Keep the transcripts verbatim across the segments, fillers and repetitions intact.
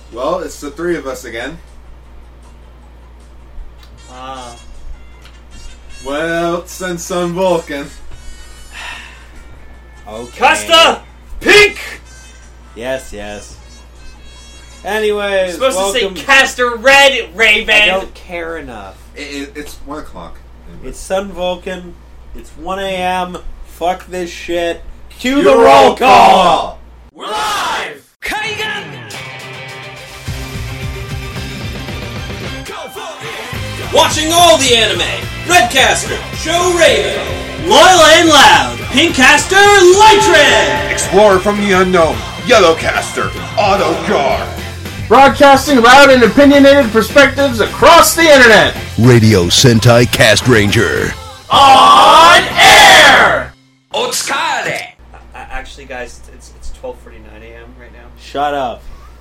Well, it's the three of us again. Ah. Well, send Sun Vulcan. Okay. Costa! Pink! Yes, yes. Anyways, You're supposed welcome. to say Caster Red, Raven! I don't care enough. It, it, it's one o'clock. It's Sun Vulcan. It's one a.m. Fuck this shit. Cue Your the roll call! We're live! Watching all the anime. Redcaster, Show Raven, Loyal and Loud, Pinkcaster, Lightred! Explorer from the unknown, Yellowcaster, Autocar. Broadcasting loud and opinionated perspectives across the internet. Radio Sentai Cast Ranger. On air! Otsukare. Uh, actually, guys, it's it's twelve forty-nine a.m. right now. Shut up.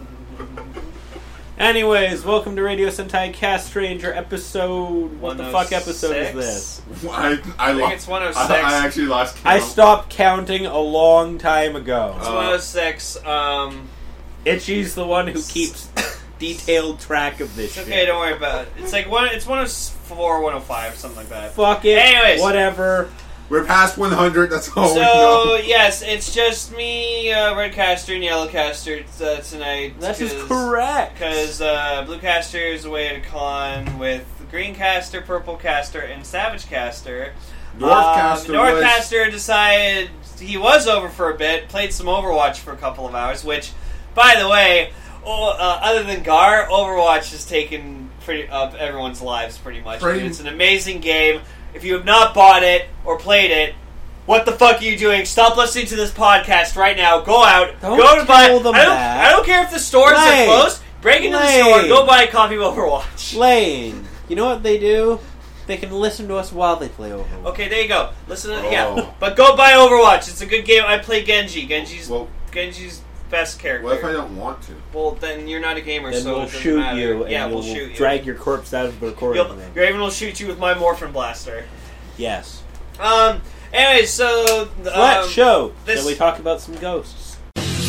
Anyways, welcome to Radio Sentai Cast Ranger episode... What the fuck episode is this? I, I, I think lo- it's one oh six. I, I actually lost count. I stopped counting a long time ago. It's one oh six. Um, Itchy's the one who keeps detailed track of this it's shit. okay, don't worry about it. It's like one. It's one oh four, one oh five, something like that. Fuck it. Anyways. Whatever. We're past one hundred, that's all we So know. yes, it's just me, uh, Redcaster, and Yellowcaster uh, tonight. That is correct. Because uh, Bluecaster is away at a con with Greencaster, Purplecaster, and Savagecaster. Northcaster um, was- Northcaster decided he was over for a bit, played some Overwatch for a couple of hours, which, by the way, oh, uh, other than Gar, Overwatch has taken pretty up everyone's lives pretty much. Pretty- Dude, it's an amazing game. If you have not bought it or played it, what the fuck are you doing? Stop listening to this podcast right now. Go out. Don't go to buy. tell them I don't. that. I don't care if the stores Lane. are closed. Break into the Lane. store. Go buy a copy of Overwatch. Lane, you know what they do? They can listen to us while they play Overwatch. Okay, there you go. Listen. To, Oh. Yeah, but go buy Overwatch. It's a good game. I play Genji. Genji's Well, Genji's best character. what if I don't want to? Well, then you're not a gamer, Then so we'll it doesn't shoot matter. you, and yeah, we'll we'll shoot you. drag your corpse out of the recording You'll, room. Raven will shoot you with my Morphin Blaster. Yes. Um. Anyways, so um, Let's show. this- Shall we talk about some ghosts?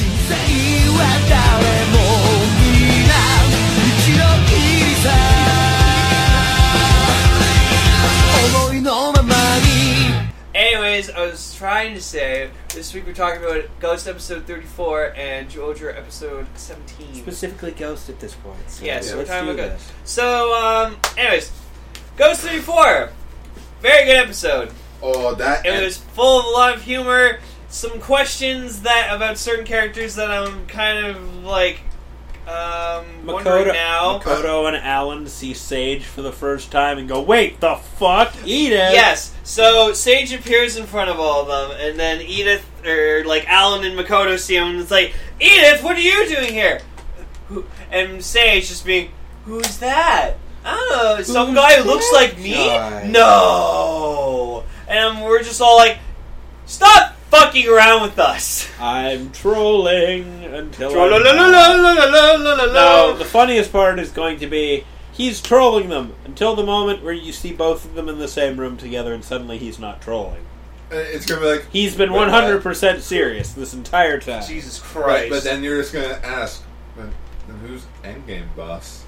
Anyways, I was trying to say this week we're talking about Ghost episode thirty-four and Jojo episode seventeen. Specifically ghosts at this point. So Yeah, so we're let's talking do about this. So, um, anyways, Ghost thirty-four, very good episode. Oh, that... It was full of a lot of humor, some questions that about certain characters that I'm kind of like um, wondering Makoto, now. Makoto and Alan see Sage for the first time and go, "Wait, the fuck, Edith!" Yes, so Sage appears in front of all of them, and then Edith, or like Alan and Makoto see him, and it's like, Edith, what are you doing here? Who- And Sage just being, who's that? I don't know, some Who's guy who looks that like me? guy? No! And we're just all like, stop fucking around with us! I'm trolling until I'm Trollalalalalalalala. No, the funniest part is going to be he's trolling them until the moment where you see both of them in the same room together, and suddenly he's not trolling. It's gonna be like... He's been Wait, one hundred percent serious this entire time. Jesus Right, Christ. but then you're just gonna ask, then, then who's Endgame boss?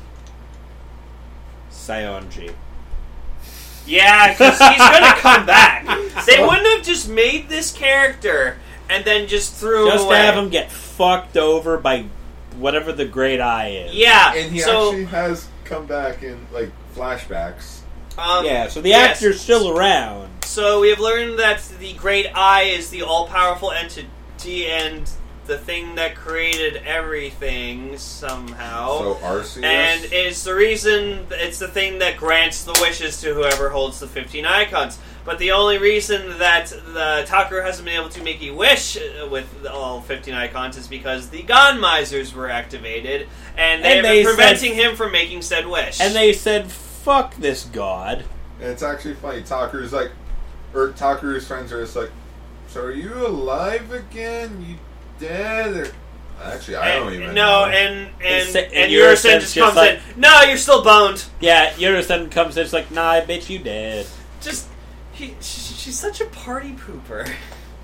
Sionji. Yeah, because he's gonna come back. They wouldn't have just made this character and then just threw him Just away. to have him get fucked over by whatever the Great Eye is. Yeah, And he so actually has come back in, like, flashbacks. um, Yeah, so the yes. actor's still around. So we have learned that the Great Eye is the all-powerful entity and the thing that created everything somehow. So Arceus... And it's the reason, it's the thing that grants the wishes to whoever holds the fifteen icons. But the only reason that the Takaru hasn't been able to make a wish with all fifteen icons is because the Gon Misers were activated, and they've And they been preventing said- him from making said wish. And they said, "Fuck this god." And it's actually funny. Takuru's like, or Takuru's friends are just like, so are you alive again? You dead? Or actually, I don't And- even no, know. and and, sa- and, and Yurisen Yurisen's just just comes like- in. No, you're still boned. Yeah, Yurisen comes in, it's like, "Nah, bitch, you dead." Just he, she, she's such a party pooper.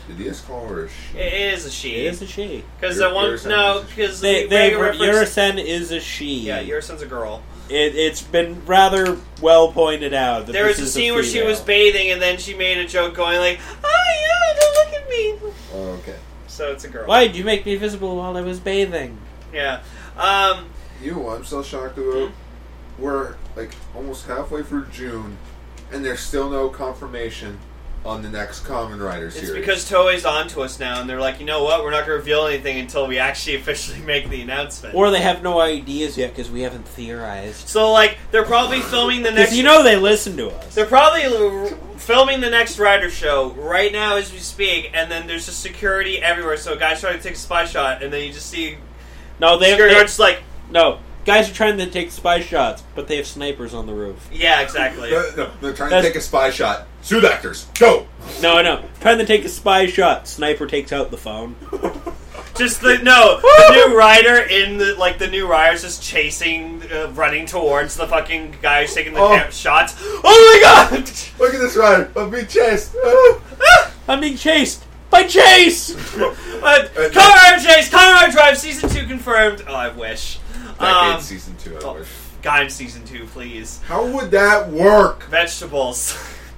Did he just call her a she? It is a she. It is a she. Because Ur- at one Ursen no, is a she. because They, the they, regular reference- Ursen is a she. Yeah, Urisen's a girl. It, it's been rather well pointed out that There this was a is scene where she female. was bathing, and then she made a joke going like, "Oh yeah, don't look at me." Oh, okay. So it's a girl. Why did you make me visible while I was bathing? Yeah. Um, You know what I'm still shocked about? We're like almost halfway through June, and there's still no confirmation on the next Kamen Rider series. it's because Toei's on to us now, and they're like, you know what? We're not going to reveal anything until we actually officially make the announcement. Or they have no ideas yet because we haven't theorized. So, like, they're probably filming the next. Because you know they listen to us. They're probably l- filming the next Rider show right now as we speak, and then there's just security everywhere. So guys trying to take a spy shot, and then you just see No, they, security they guards just like, no. Guys are trying to take spy shots, but they have snipers on the roof. yeah, exactly. No, no, they're trying That's- to take a spy shot. Shoot actors, go! No, no. Trying to take a spy shot. Sniper takes out the phone. Just the no, the new rider in the like the new rider's just chasing, uh, running towards the fucking guy who's taking the Oh. cam- shots. Oh my god! Look at this rider. I'm being chased. I'm being chased by Chase. uh, Kamen Rider Chase, Kamen Rider Drive, season two confirmed. Oh, I wish. Decade Um, season two, I oh, wish. Gaim season two, please. How would that work? Vegetables.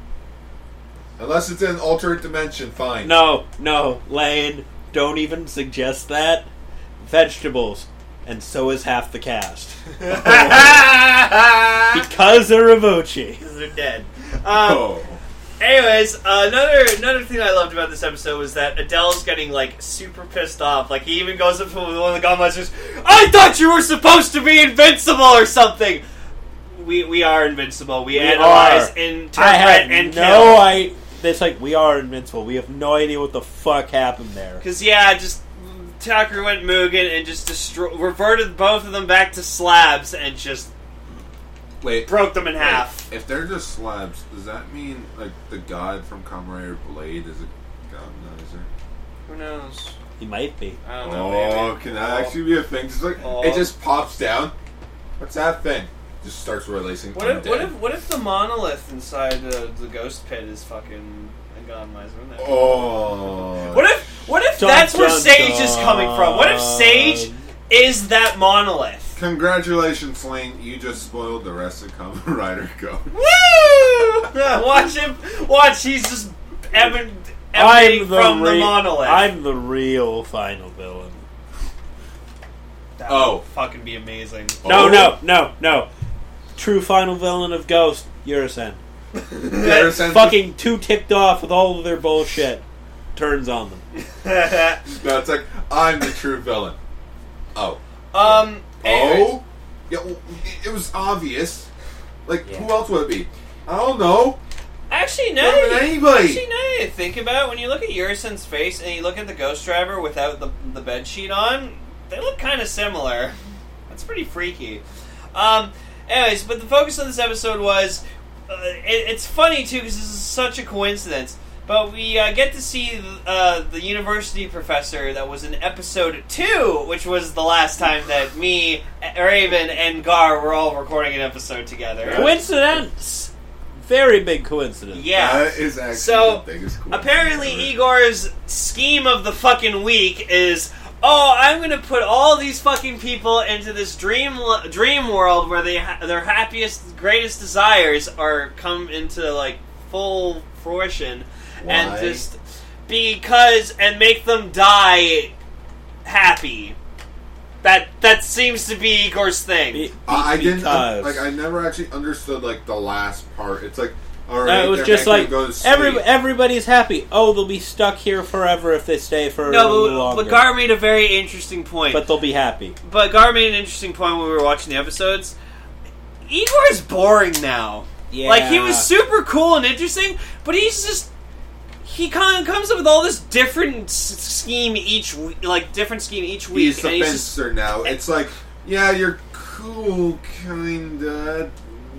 Unless it's in an alternate dimension, fine. No, no, Lane. Don't even suggest that. Vegetables. And so is half the cast. Because Because of Ravucci. they're dead. Um, Oh. Anyways, uh, another another thing I loved about this episode was that Adele's getting like super pissed off. Like he even goes up to one of the Gunbusters. I thought you were supposed to be invincible or something. We we are invincible. We, We analyze, are. interpret, I had and no kill. I. It's like, we are invincible. We have no idea what the fuck happened there. Because yeah, just Tucker went Mugen and just destroy, reverted both of them back to slabs and just Wait. broke them in wait, half. If they're just slabs, does that mean like the god from Kamen Rider Blade is a god now, Who knows? He might be. I don't know. Oh, maybe. can that actually be a thing? Just like Oh. it just pops down. What's that thing? Just starts releasing. What if, what undead. if what if the monolith inside the, the ghost pit is fucking Godmiser? Wouldn't that be- Oh. What if what if Dun, that's where dun, Sage is coming from? What if dun. Sage is that monolith? Congratulations, Lane. You just spoiled the rest of Kamen Rider Go. Woo! Watch him. Watch. He's just emin- emanating from the re- monolith. I'm the real final villain. That Oh. would fucking be amazing. No, Oh. no, no, no. True final villain of Ghost, Urisen. Yeah, Fucking too ticked off with all of their bullshit. Turns on them. No, it's like I'm the true villain. Oh. um. anyways. Oh. Yeah. Well, it- it was obvious. Like Yeah. who else would it be? I don't know. Actually, no. Not even anybody. Actually, now you think about it, when you look at Urisen's face and you look at the Ghost Driver without the the bed sheet on, they look kind of similar. That's pretty freaky. Um. Anyways, but the focus of this episode was uh, it, it's funny too because this is such a coincidence. But we uh, get to see uh, the university professor that was in episode two, which was the last time that me, Raven, and Gar were all recording an episode together. Coincidence! Very big coincidence. Yeah. That is actually So, the biggest cool Apparently, thing ever. Igor's scheme of the fucking week is, oh, I'm going to put all these fucking people into this dream dream world where they ha- their happiest, greatest desires are come into like full fruition, Why? and just because and make them die happy. That that seems to be Igor's thing. Be- I, I didn't because- like. I never actually understood like the last part. It's like, all No, right, it was they're just gonna like go to sleep. every everybody's happy. Oh, they'll be stuck here forever if they stay for a No, little but, longer. but Gar made a very interesting point. But they'll be happy. But Gar made an interesting point when we were watching the episodes. Igor is boring now. Yeah. Like, he was super cool and interesting, but he's just... He kind of comes up with all this different s- scheme each week, like, different scheme each week. He's the and he's just, fencer now. It's like, yeah, you're cool, kinda.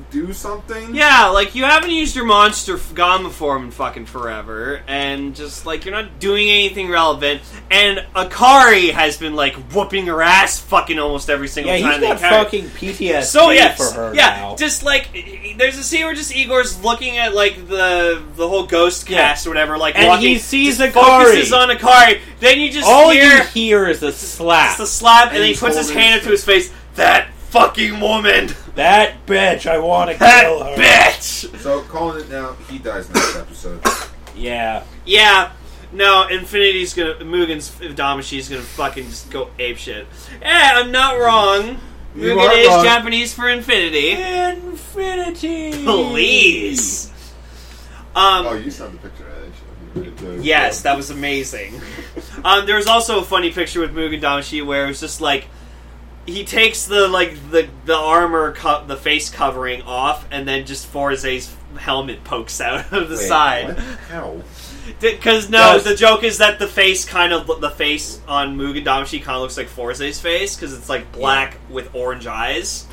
do something. Yeah, like, you haven't used your monster Gamma form in fucking forever, and just, like, you're not doing anything relevant, and Akari has been, like, whooping her ass fucking almost every single Yeah, time he's they got encounter- fucking P T S D So, yes, for her yeah, now. just, like, there's a scene where just Igor's looking at, like, the the whole ghost cast Yeah. or whatever, like, And walking, he sees just Akari. focuses on Akari, then you just All hear... you hear is a slap. It's the slap, and, And then he he's puts his holding hand his- up to his face. That fucking woman! That bitch, I want to That kill her. bitch! So calling it now, he dies next episode. Yeah. Yeah. No, Infinity's gonna... Mugen's Damashi's gonna fucking just go apeshit. Yeah, I'm not wrong. You Mugen aren't is wrong. Japanese for infinity. Infinity. Please. Um... Oh, you saw the picture I showed you. Right? The- Yes, that was amazing. um, there was also a funny picture with Mugen Damashi where it was just like he takes the like the the armor, co- the face covering off, and then just Forze's helmet pokes out of the Wait, side. what? How? Because no, Does- the joke is that the face kind of the face on Mugen Damashi kind of looks like Forze's face because it's like black with orange eyes.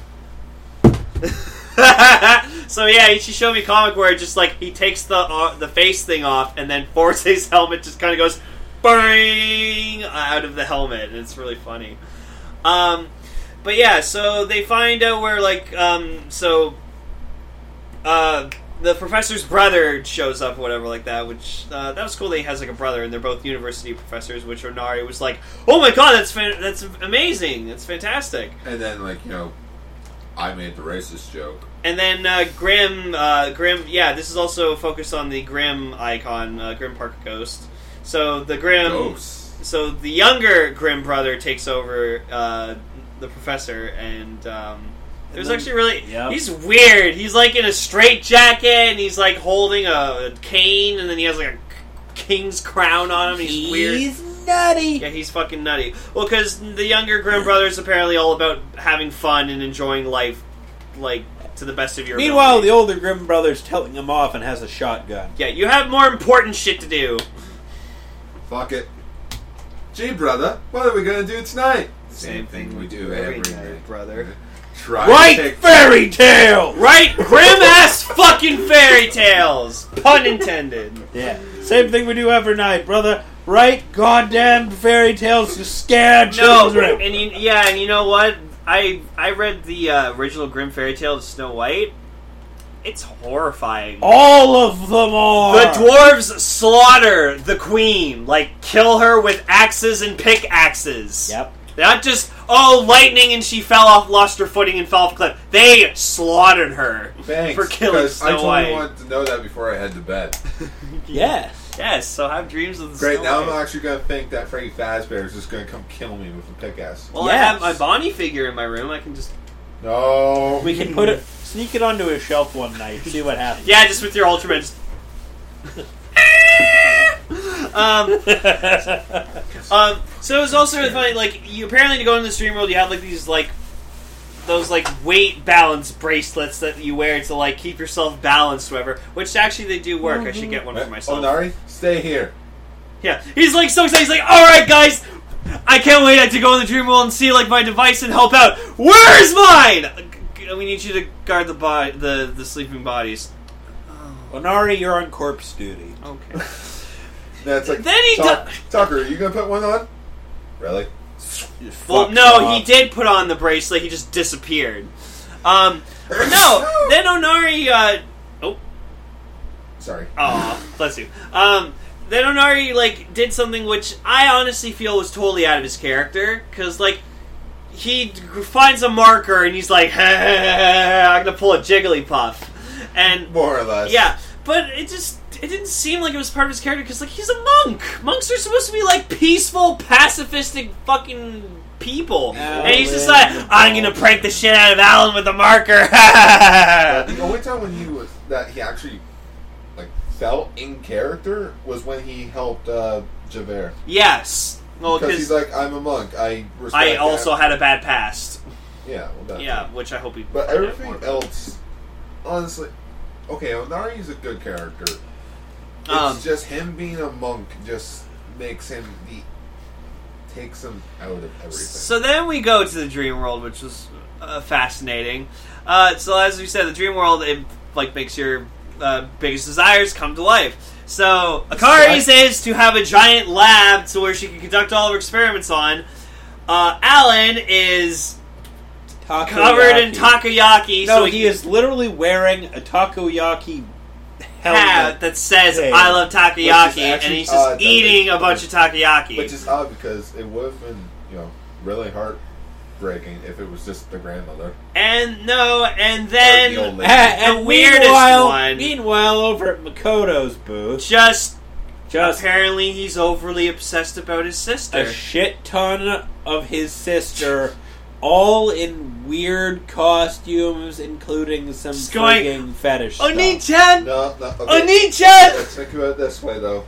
So yeah, she showed me a comic where it just like he takes the uh, the face thing off, and then Forze's helmet just kind of goes bang out of the helmet, and it's really funny. Um, but yeah, so they find out where like um, so uh, the professor's brother shows up, or whatever like that. Which uh, that was cool. That he has like a brother, and they're both university professors. Which Onari was like, "Oh my god, that's fan- that's amazing! That's fantastic!" And then, like, you know, I made the racist joke. And then uh, Grim, uh, Grim, yeah, this is also focused on the Grim icon, uh, Grim Parker Ghost. So the Grim, Ghost. so the younger Grim brother takes over uh, the professor, and um, it was then- actually really. Yep. He's weird. He's like in a straight jacket, and he's like holding a, a cane, and then he has like a king's crown on him. And he's, weird. He's nutty. Yeah, he's fucking nutty. Well, because the younger Grimm brothers apparently all about having fun and enjoying life, like, to the best of your Meanwhile, ability. the older Grimm brother's telling him off and has a shotgun. Yeah, you have more important shit to do. Fuck it. Gee, brother, what are we gonna do tonight? Same thing we do every night, brother. Try Right, to take fairy tale. Right? Grim-ass fucking fairy tales! Pun intended. Yeah, same thing we do every night, brother. Right, goddamn fairy tales to scare No, children. and you, yeah, and you know what? I I read the uh, original Grimm fairy tale to Snow White. It's horrifying. All of them are. The dwarves slaughter the queen, like kill her with axes and pickaxes. Yep. Not just, oh, lightning and she fell off, lost her footing and fell off a cliff. They slaughtered her Thanks, for killing 'cause I Snow totally White. wanted to know that before I head to bed. Yes. Yes, so have dreams of the Great, Snow now White. I'm actually gonna think that Freddy Fazbear is just gonna come kill me with a pickaxe. Well, I Yes. have my Bonnie figure in my room. I can just... No. We can put it, sneak it onto a shelf one night, see what happens. Yeah, just with your Ultraman. Just... um, um, so it was also really funny, like, you apparently to go into the stream world, you have, like, these, like, those, like, weight balance bracelets that you wear to, like, keep yourself balanced, whatever, which actually they do work. I should get one for myself. Onari, stay here. Yeah, he's, like, so excited. He's like, alright, guys, I can't wait to go in the dream world and see, like, my device and help out. Where's mine? We need you to guard the bo- the, the sleeping bodies. Onari, you're on corpse duty. Okay. That's like. Then he Tuck- do- Tucker, are you gonna put one on? Really? Well, Fuck no, off. he did put on the bracelet. He just disappeared. Um, but no, then Onari. Uh, oh, Sorry. aw, bless you. Um, then Onari like did something which I honestly feel was totally out of his character because like he finds a marker and he's like, I'm gonna pull a Jigglypuff, and More or less. yeah, but it just. It didn't seem like it was part of his character because, like, he's a monk. Monks are supposed to be like peaceful, pacifistic, fucking people, and he's just like, "I'm gonna prank the shit out of Alan with a marker." Uh, the only time when he was that he actually like felt in character was when he helped uh, Javert. Yes, well, Because he's because like, I'm a monk. I respect I also that. had a bad past. yeah, well, that Yeah, too. which I hope he. But find out everything more about. else, honestly, okay, Onari's a good character. It's Um, just him being a monk just makes him the takes him out of everything. So then we go to the dream world, which was uh, fascinating. Uh, so as we said, the dream world, it like makes your uh, biggest desires come to life. So Akari's is to have a giant lab to where she can conduct all of her experiments on. Uh, Alan is Takoyaki. covered in takoyaki. No, so he is literally wearing a takoyaki hat helmet. that says Hey. "I love takoyaki," actually and he's just odd that eating they- a bunch of takoyaki. Which is odd because it would have been, you know, really heartbreaking if it was just the grandmother. and no, and Or then the old lady. and the weirdest meanwhile, one- Meanwhile, over at Makoto's booth, just just apparently he's overly obsessed about his sister. a shit ton of his sister, all in weird costumes, including some Just going, frigging fetish stuff. Oni-chan! No, no, okay. Oni-chan! Let's think about it this way, though.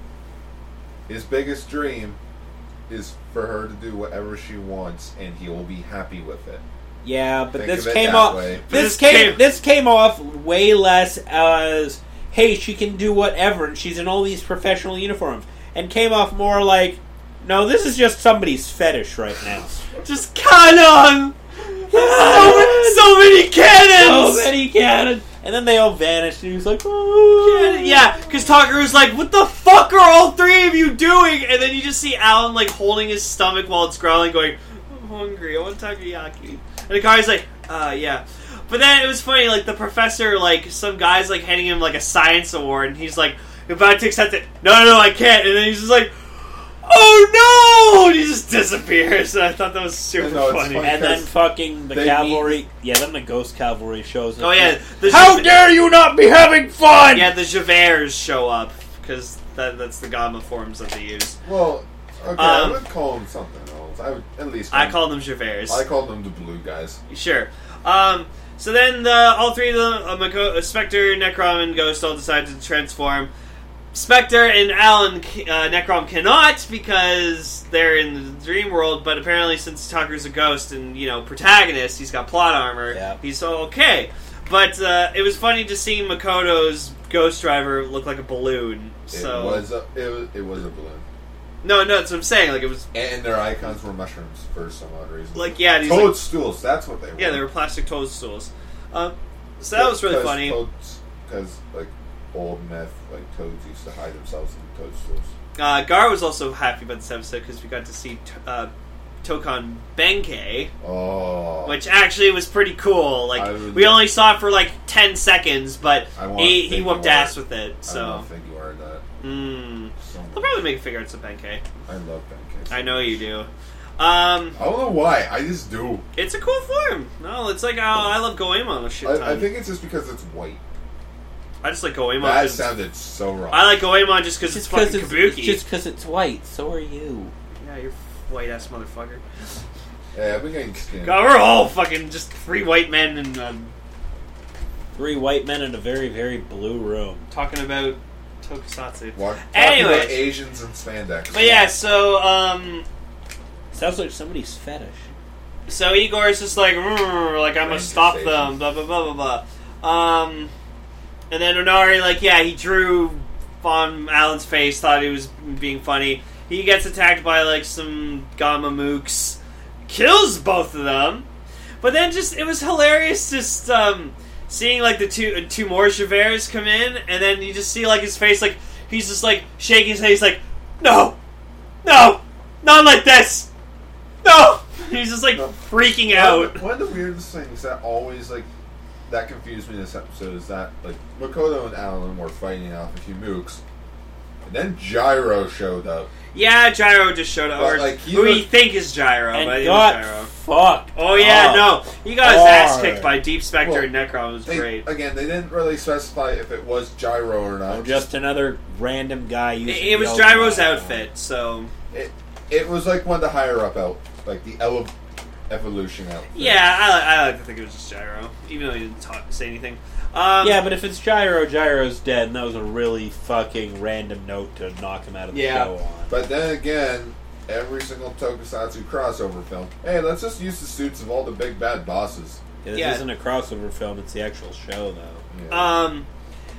His biggest dream is for her to do whatever she wants, and he will be happy with it. Yeah, but Think this of it came that off. way. This, This came, came- This came off way less as, hey, she can do whatever, and she's in all these professional uniforms, and came off more like, no, this is just somebody's fetish right now. Just canon! So, so many cannons! So many cannons, and then they all vanished, and he was like, oh, Yeah, because Tucker was like, what the fuck are all three of you doing? And then you just see Alan, like, holding his stomach while it's growling, going, I'm hungry, I want takoyaki. And the guy's like, uh, yeah. But then it was funny, like, the professor, like, some guy's, like, handing him, like, a science award, and he's like, about to accept it. No, no, no, I can't. And then he's just like, oh no! And he just disappears. And I thought that was super No, it's funny. funny. And then Because fucking the they cavalry, yeah, then the ghost cavalry shows up. Oh, yeah. The How Jav- dare you not be having fun! Yeah, the Javers show up, because that, that's the Gamma forms that they use. Well, okay, Um, I would call him something else. I would at least. I call them Javers. I called them the blue guys. Sure. Um, so then the, all three of them, uh, Mako- uh, Spectre, Necrom, and Ghost all decide to transform. Spectre and Alan, uh, Necrom cannot because they're in the dream world, but apparently since Tucker's a ghost and, you know, protagonist, he's got plot armor, Yeah. he's okay. But uh, it was funny to see Makoto's Ghost Driver look like a balloon. So It was a it was, it was a balloon, No, no, that's what I'm saying. Like, it was, and their icons were mushrooms for some odd reason. like, yeah, and he's like, Toadstools. That's what they were. yeah, they were plastic toadstools. Um, so that was really funny. Because like old myth, like toads used to hide themselves in toadstools. Uh, Gar was also happy about this episode because we got to see uh, Tokon Benkei, Oh, which actually was pretty cool. Like, I would- we only saw it for like ten seconds, but I want he, he Figure whooped Art. ass with it. I So, don't think you are that. mm, So they'll probably make figure arts of Benkei. I love pancakes. I know you do. Um, I don't know why. I just do. it's a cool form. No, it's like how I love Goemon a shit ton. I, I think it's just because it's white. I just like Goemon. That 'cause- sounded so wrong. I like Goemon just because it's Just because fucking it's, kabuki. just 'cause it's white, so are you. Yeah, you're white ass motherfucker. Yeah, I've been getting skinned. God, we're all fucking just three white men and um, Three white men in a very, very blue room. talking about Tokusatsu. Walk, talking Anyways. about Asians and spandex. But yeah, so um, Sounds like somebody's fetish. so Igor is just like, "Rrr," like I must Ranger stop station. them, blah blah blah blah blah. Um, and then Onari, like, yeah, he drew on Alan's face, thought he was being funny. He gets attacked by like some Gamma mooks, kills both of them. But then just it was hilarious, just um, seeing like the two two more Javers come in, and then you just see like his face, like he's just like shaking his head. He's like, no, no, not like this, no. He's just like No. freaking out. One of the weirdest things that always like that confused me this episode is that like Makoto and Alan were fighting off a few mooks, and then Gyro showed up. Yeah, Gyro just showed up. But, Or like, he who was- we think is Gyro, but And it was got Gyro. fucked. Oh yeah, up. no, he got his ass hard. kicked by Deep Spectre Well, and Necron. It was They, great. again, they didn't really specify if it was Gyro or not. Or just another random guy It, using it was the Gyro's ultimate. outfit, so it, it was like one of the higher up out, like the ele- evolution outfit. yeah, I, li- I like to think it was just Gyro, even though he didn't talk, say anything. Um, Yeah, but if it's Gyro, Gyro's dead, and that was a really fucking random note to knock him out of the Yeah. show on. But then again, every single Tokusatsu crossover film, hey, let's just use the suits of all the big bad bosses. This Yeah. isn't a crossover film, it's the actual show, though. Yeah. Um,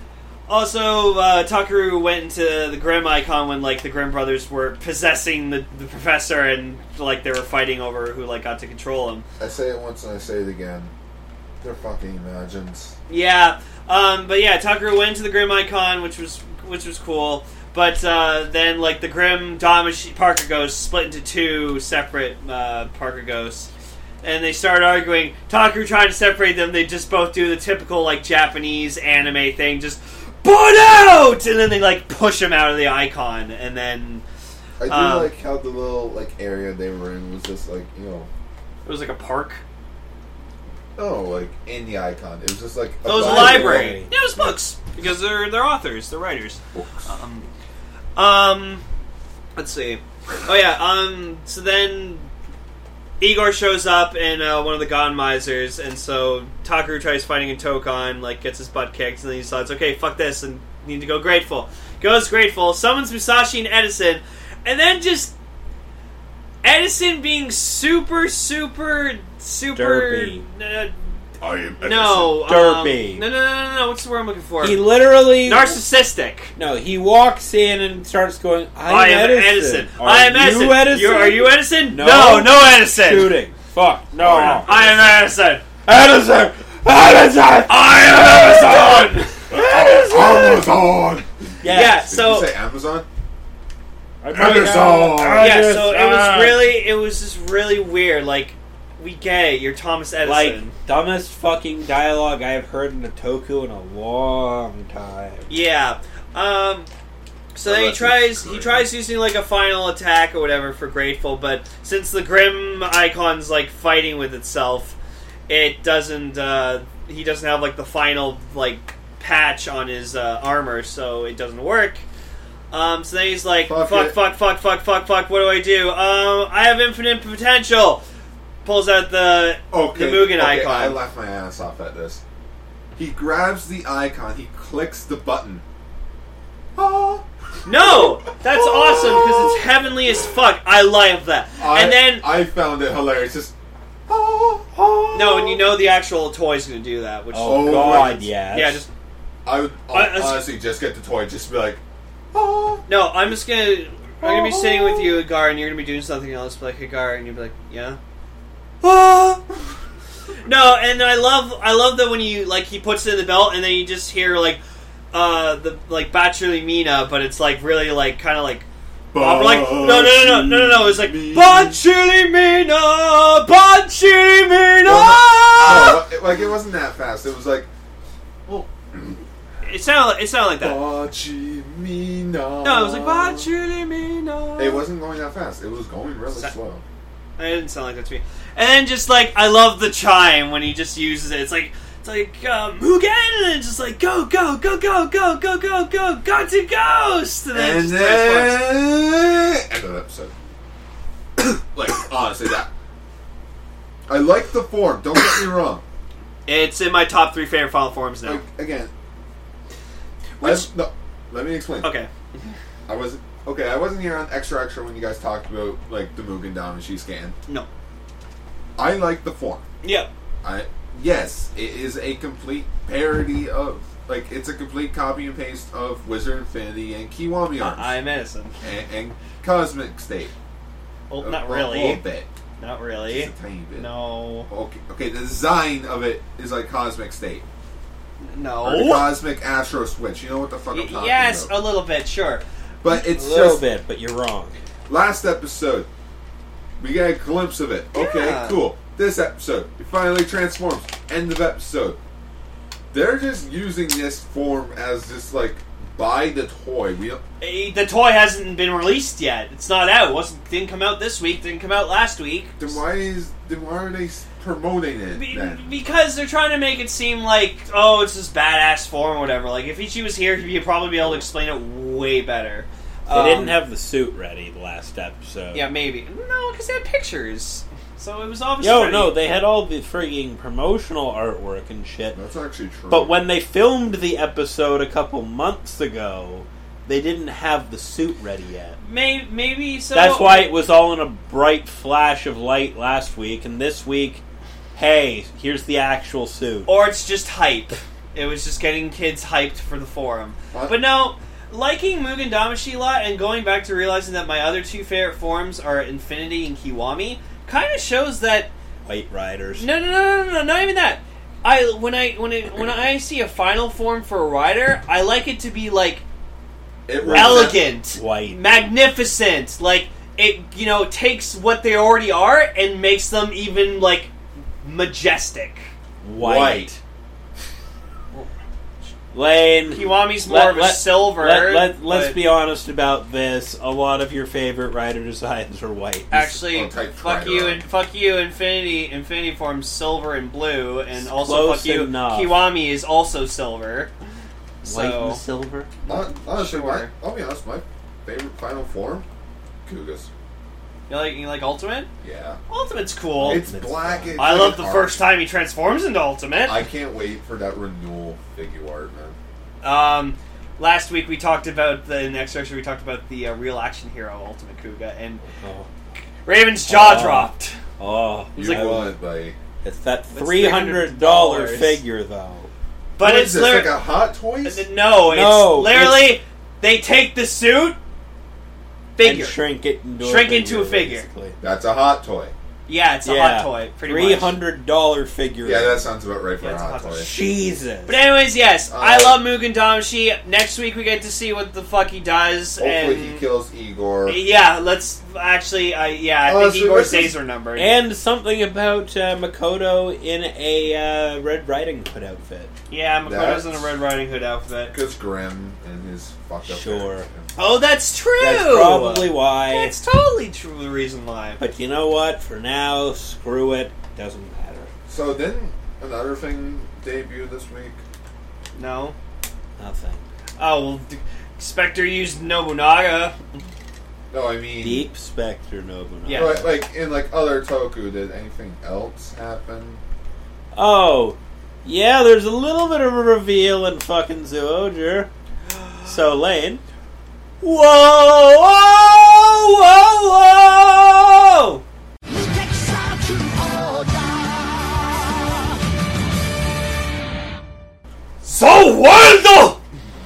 Also, uh, Takaru went into the Grimm icon when, like, the Grimm brothers were possessing the, the professor and, like, they were fighting over who, like, got to control him. I say it once and I say it again. They're fucking imagines. Yeah, um, but yeah, Takaru went into the Grimm icon, which was which was cool. But uh, then, like, the Grimm Damashi Parker Ghosts split into two separate uh, Parker Ghosts. And they started arguing. Takaru tried to separate them. They just both do the typical, like, Japanese anime thing. Just, put out! And then they, like, push him out of the icon. And then... I do um, like how the little, like, area they were in was just, like, you know... It was like a park. No, like, in the icon. It was just, like... It was a library. Yeah, it was books. Because they're, they're authors. They're writers. Books. Um... Um... Let's see. Oh, yeah, um... So then... Igor shows up in uh, one of the Gon Misers, and so Takaru tries fighting in Tokon, like, gets his butt kicked, and then he decides, okay, fuck this, and need to go Grateful. Goes Grateful, summons Musashi and Edison, and then just... Edison being super, super, super... Derpy. Uh, I am Edison. no. Um, Derpy. no, no, no, no, no, what's the word I'm looking for? He literally... Narcissistic. No, he walks in and starts going, I'm I am Edison. Edison. Are I am Edison. you Edison? You're, are you Edison? No. No, no Edison. Shooting. Fuck. No. I am Edison. Edison! Edison! I am Edison. Amazon! Yes. Yeah, Did so... you say Amazon? Edison! Yeah, so it was really, it was just really weird. Like, we get it. You're Thomas Edison. Like, dumbest fucking dialogue I have heard in a Toku in a long time. Yeah. Um... So then he Unless tries it's he great. tries using like a final attack or whatever for Grateful, but since the Grimm icon's like fighting with itself, it doesn't uh, he doesn't have like the final like patch on his uh, armor, so it doesn't work. Um, so then he's like, Fuck fuck, it. fuck, fuck, fuck, fuck, fuck, what do I do? Um, I have infinite potential. Pulls out the Okay, the Mugen okay, icon. I laughed my ass off at this. He grabs the icon, he clicks the button. Ah. No, that's awesome because it's heavenly as fuck. I love that. I, and then I found it hilarious. Just ah, ah. no, and you know the actual toy's going to do that, which Oh, Oh, God, right. yes. yeah, just I would I- I- honestly just get the toy, just be like, ah. no. I'm just gonna I'm gonna be sitting with you, Agar, and you're gonna be doing something else, like Agar, and you'll be like, yeah. Ah. No, and I love I love that when you like he puts it in the belt, and then you just hear like uh the like Bachuli Mina, but it's like really like kind of like. I'm like, no, no, no, no, no, no, no. It's like, Bachili Mina, Bachili Mina. No, it, like it wasn't that fast. It was like, oh, It sounded, like, it sounded like that. Bachimina. No, it was like, Bachili Mina. It wasn't going that fast. It was going really Sa- slow. It didn't sound like that to me. And then just like, I love the chime when he just uses it. It's like, it's like, um, Mugen, and it's just like, go, go, go, go, go, go, go, go, go to Ghost! And then, And it just transforms. then end of the episode. Like honestly, that I like the form. Don't get me wrong. It's in my top three favorite Final Forms now. Like again, Which- I, no. Let me explain. Okay. I was okay. I wasn't here on Extra Extra when you guys talked about like the Mugen Damashi scan. No. I like the form. Yep. I yes, it is a complete parody of like it's a complete copy and paste of Wizard Infinity and Kiwami Arms I'm innocent. and, and Cosmic State. Well, A- not a- really. A little bit, Not really. just a tiny bit. No. Okay, okay. The design of it is like Cosmic State or the No. Cosmic Astro Switch. You know what the fuck I'm Y- talking yes, about? a little bit, sure. But it's a little just bit, but you're wrong. last episode. We got a glimpse of it. Okay, Yeah. cool. This episode, it finally transforms. End of episode. They're just using this form as just like buy the toy. We don't, Eh, The toy hasn't been released yet. It's not out. It wasn't, didn't come out this week. Didn't come out last week. then why is then why are they promoting it? Be- then? because they're trying to make it seem like, oh, it's this badass form or whatever. Like, if Ichi was here, he'd probably be able to explain it way better. They Um, didn't have the suit ready the last episode. Yeah, maybe. No, because they had pictures. So it was obviously Yo, ready. no, they had all the frigging promotional artwork and shit. That's actually true. But when they filmed the episode a couple months ago, they didn't have the suit ready yet. Maybe, maybe so. That's why it was all in a bright flash of light last week, and this week, hey, here's the actual suit. Or it's just hype. It was just getting kids hyped for the forum. What? But no, liking Mugen Damacy a lot and going back to realizing that my other two favorite forms are Infinity and Kiwami kind of shows that White Riders. no, no, no, no, no, not even that. I when I when it, when I see a final form for a rider, I like it to be like It elegant, White. magnificent. Like it, you know, takes what they already are and makes them even like majestic. White. White. Lane. Kiwami's more Let- of a let- silver. Let, let, let's but be honest about this. A lot of your favorite rider designs are white. actually, I'll type fuck Trider you on. and fuck you. Infinity, Infinity forms silver and blue, and also Close fuck you. enough. Kiwami is also silver. White So and silver. Hon- Honestly, Sure. my, I'll be honest, my favorite final form, Kugas. you like you like Ultimate? Yeah. Ultimate's cool. It's Ultimate's black. fun. It's I like love an the art. first time he transforms into Ultimate. I can't wait for that renewal figure art, man. Um, last week we talked about the in the next section we talked about the uh, real action hero Ultimate Kuga, and Oh. Raven's jaw Oh. dropped. Oh. You like- won it, buddy. It's that It's three hundred dollars dollars. figure, though. But What it's is this, lit- like a Hot Toys? no, it's No, literally they take the suit, figure. And shrink it into Shrink a into a figure. basically. That's a Hot Toy. Yeah, it's a Yeah. hot toy, pretty Three much. hundred dollar figure. Yeah, that sounds about right for Yeah, a it's a Hot Hot Toy. Toy. Jesus. But anyways, yes, Uh, I love Mugen Damacy. Next week we get to see what the fuck he does. Hopefully and he kills Igor. yeah, let's actually. I yeah, I Honestly, think Igor's this is- days are numbered. And something about uh, Makoto in a uh, Red Riding Hood outfit. yeah, Makoto's in a That's- Red Riding Hood outfit. Because Grim and his fucked up Sure. parents. Oh, that's true. That's probably why. That's totally true. The reason why. But you know what? For now, screw it. Doesn't matter. So didn't another thing debut this week? No. Nothing. Oh well, D- Spectre used Nobunaga. No, I mean... Deep Spectre Nobunaga. Yeah. But, like, in, like, other Toku, did anything else happen? Oh, yeah, there's a little bit of a reveal in fucking Zoojer. So, Lane. Whoa! Whoa! Whoa! Whoa! So world!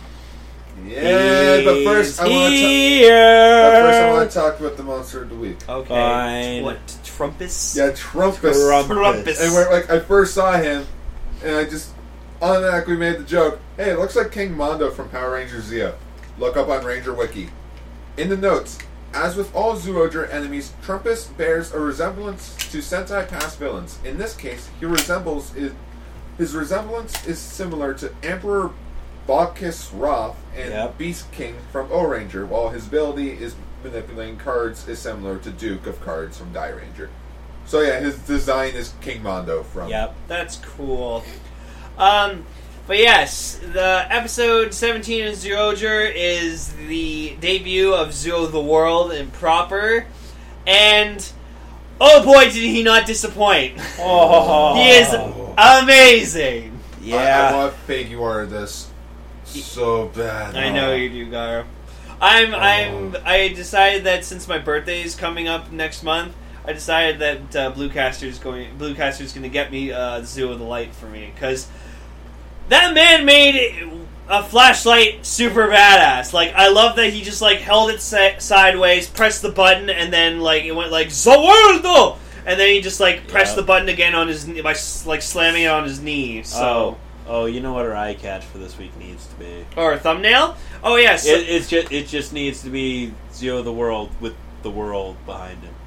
Yeah, but first I want to. here. But first, I want to talk about the monster of the week. Okay. Fine. What? Trumpus? Yeah, Trumpus. Trumpus. And where, like, I first saw him, and I just automatically made the joke. Hey, it looks like King Mondo from Power Rangers Zeo. Look up on Ranger Wiki. In the notes, as with all Zoojer enemies, Trumpus bears a resemblance to Sentai past villains. In this case, he resembles is his resemblance is similar to Emperor Bacchus Roth and Yep. Beast King from O-Ranger, while his ability is manipulating cards is similar to Duke of Cards from Die Ranger. So yeah, his design is King Mondo from. Yep. That's cool. Um, but yes, the episode seventeen of Zoojer is the debut of Zoo the World in proper, and oh boy, did he not disappoint! Oh. He is amazing. I, I Yeah. want figure of this so bad. I know you do, Garo. I'm I'm I decided that since my birthday is coming up next month, I decided that uh, Bluecaster's going Bluecaster's going to get me uh, Zoo of the Light for me because that man made a flashlight super badass. Like I love that he just like held it sa- sideways, pressed the button, and then like it went like Zawaldo, and then he just like pressed Yeah. the button again on his knee by s- like slamming it on his knee. So Oh. Oh, you know what our eye catch for this week needs to be? or a thumbnail. Oh yes, It, it's just it just needs to be Zeo the World with the world behind him.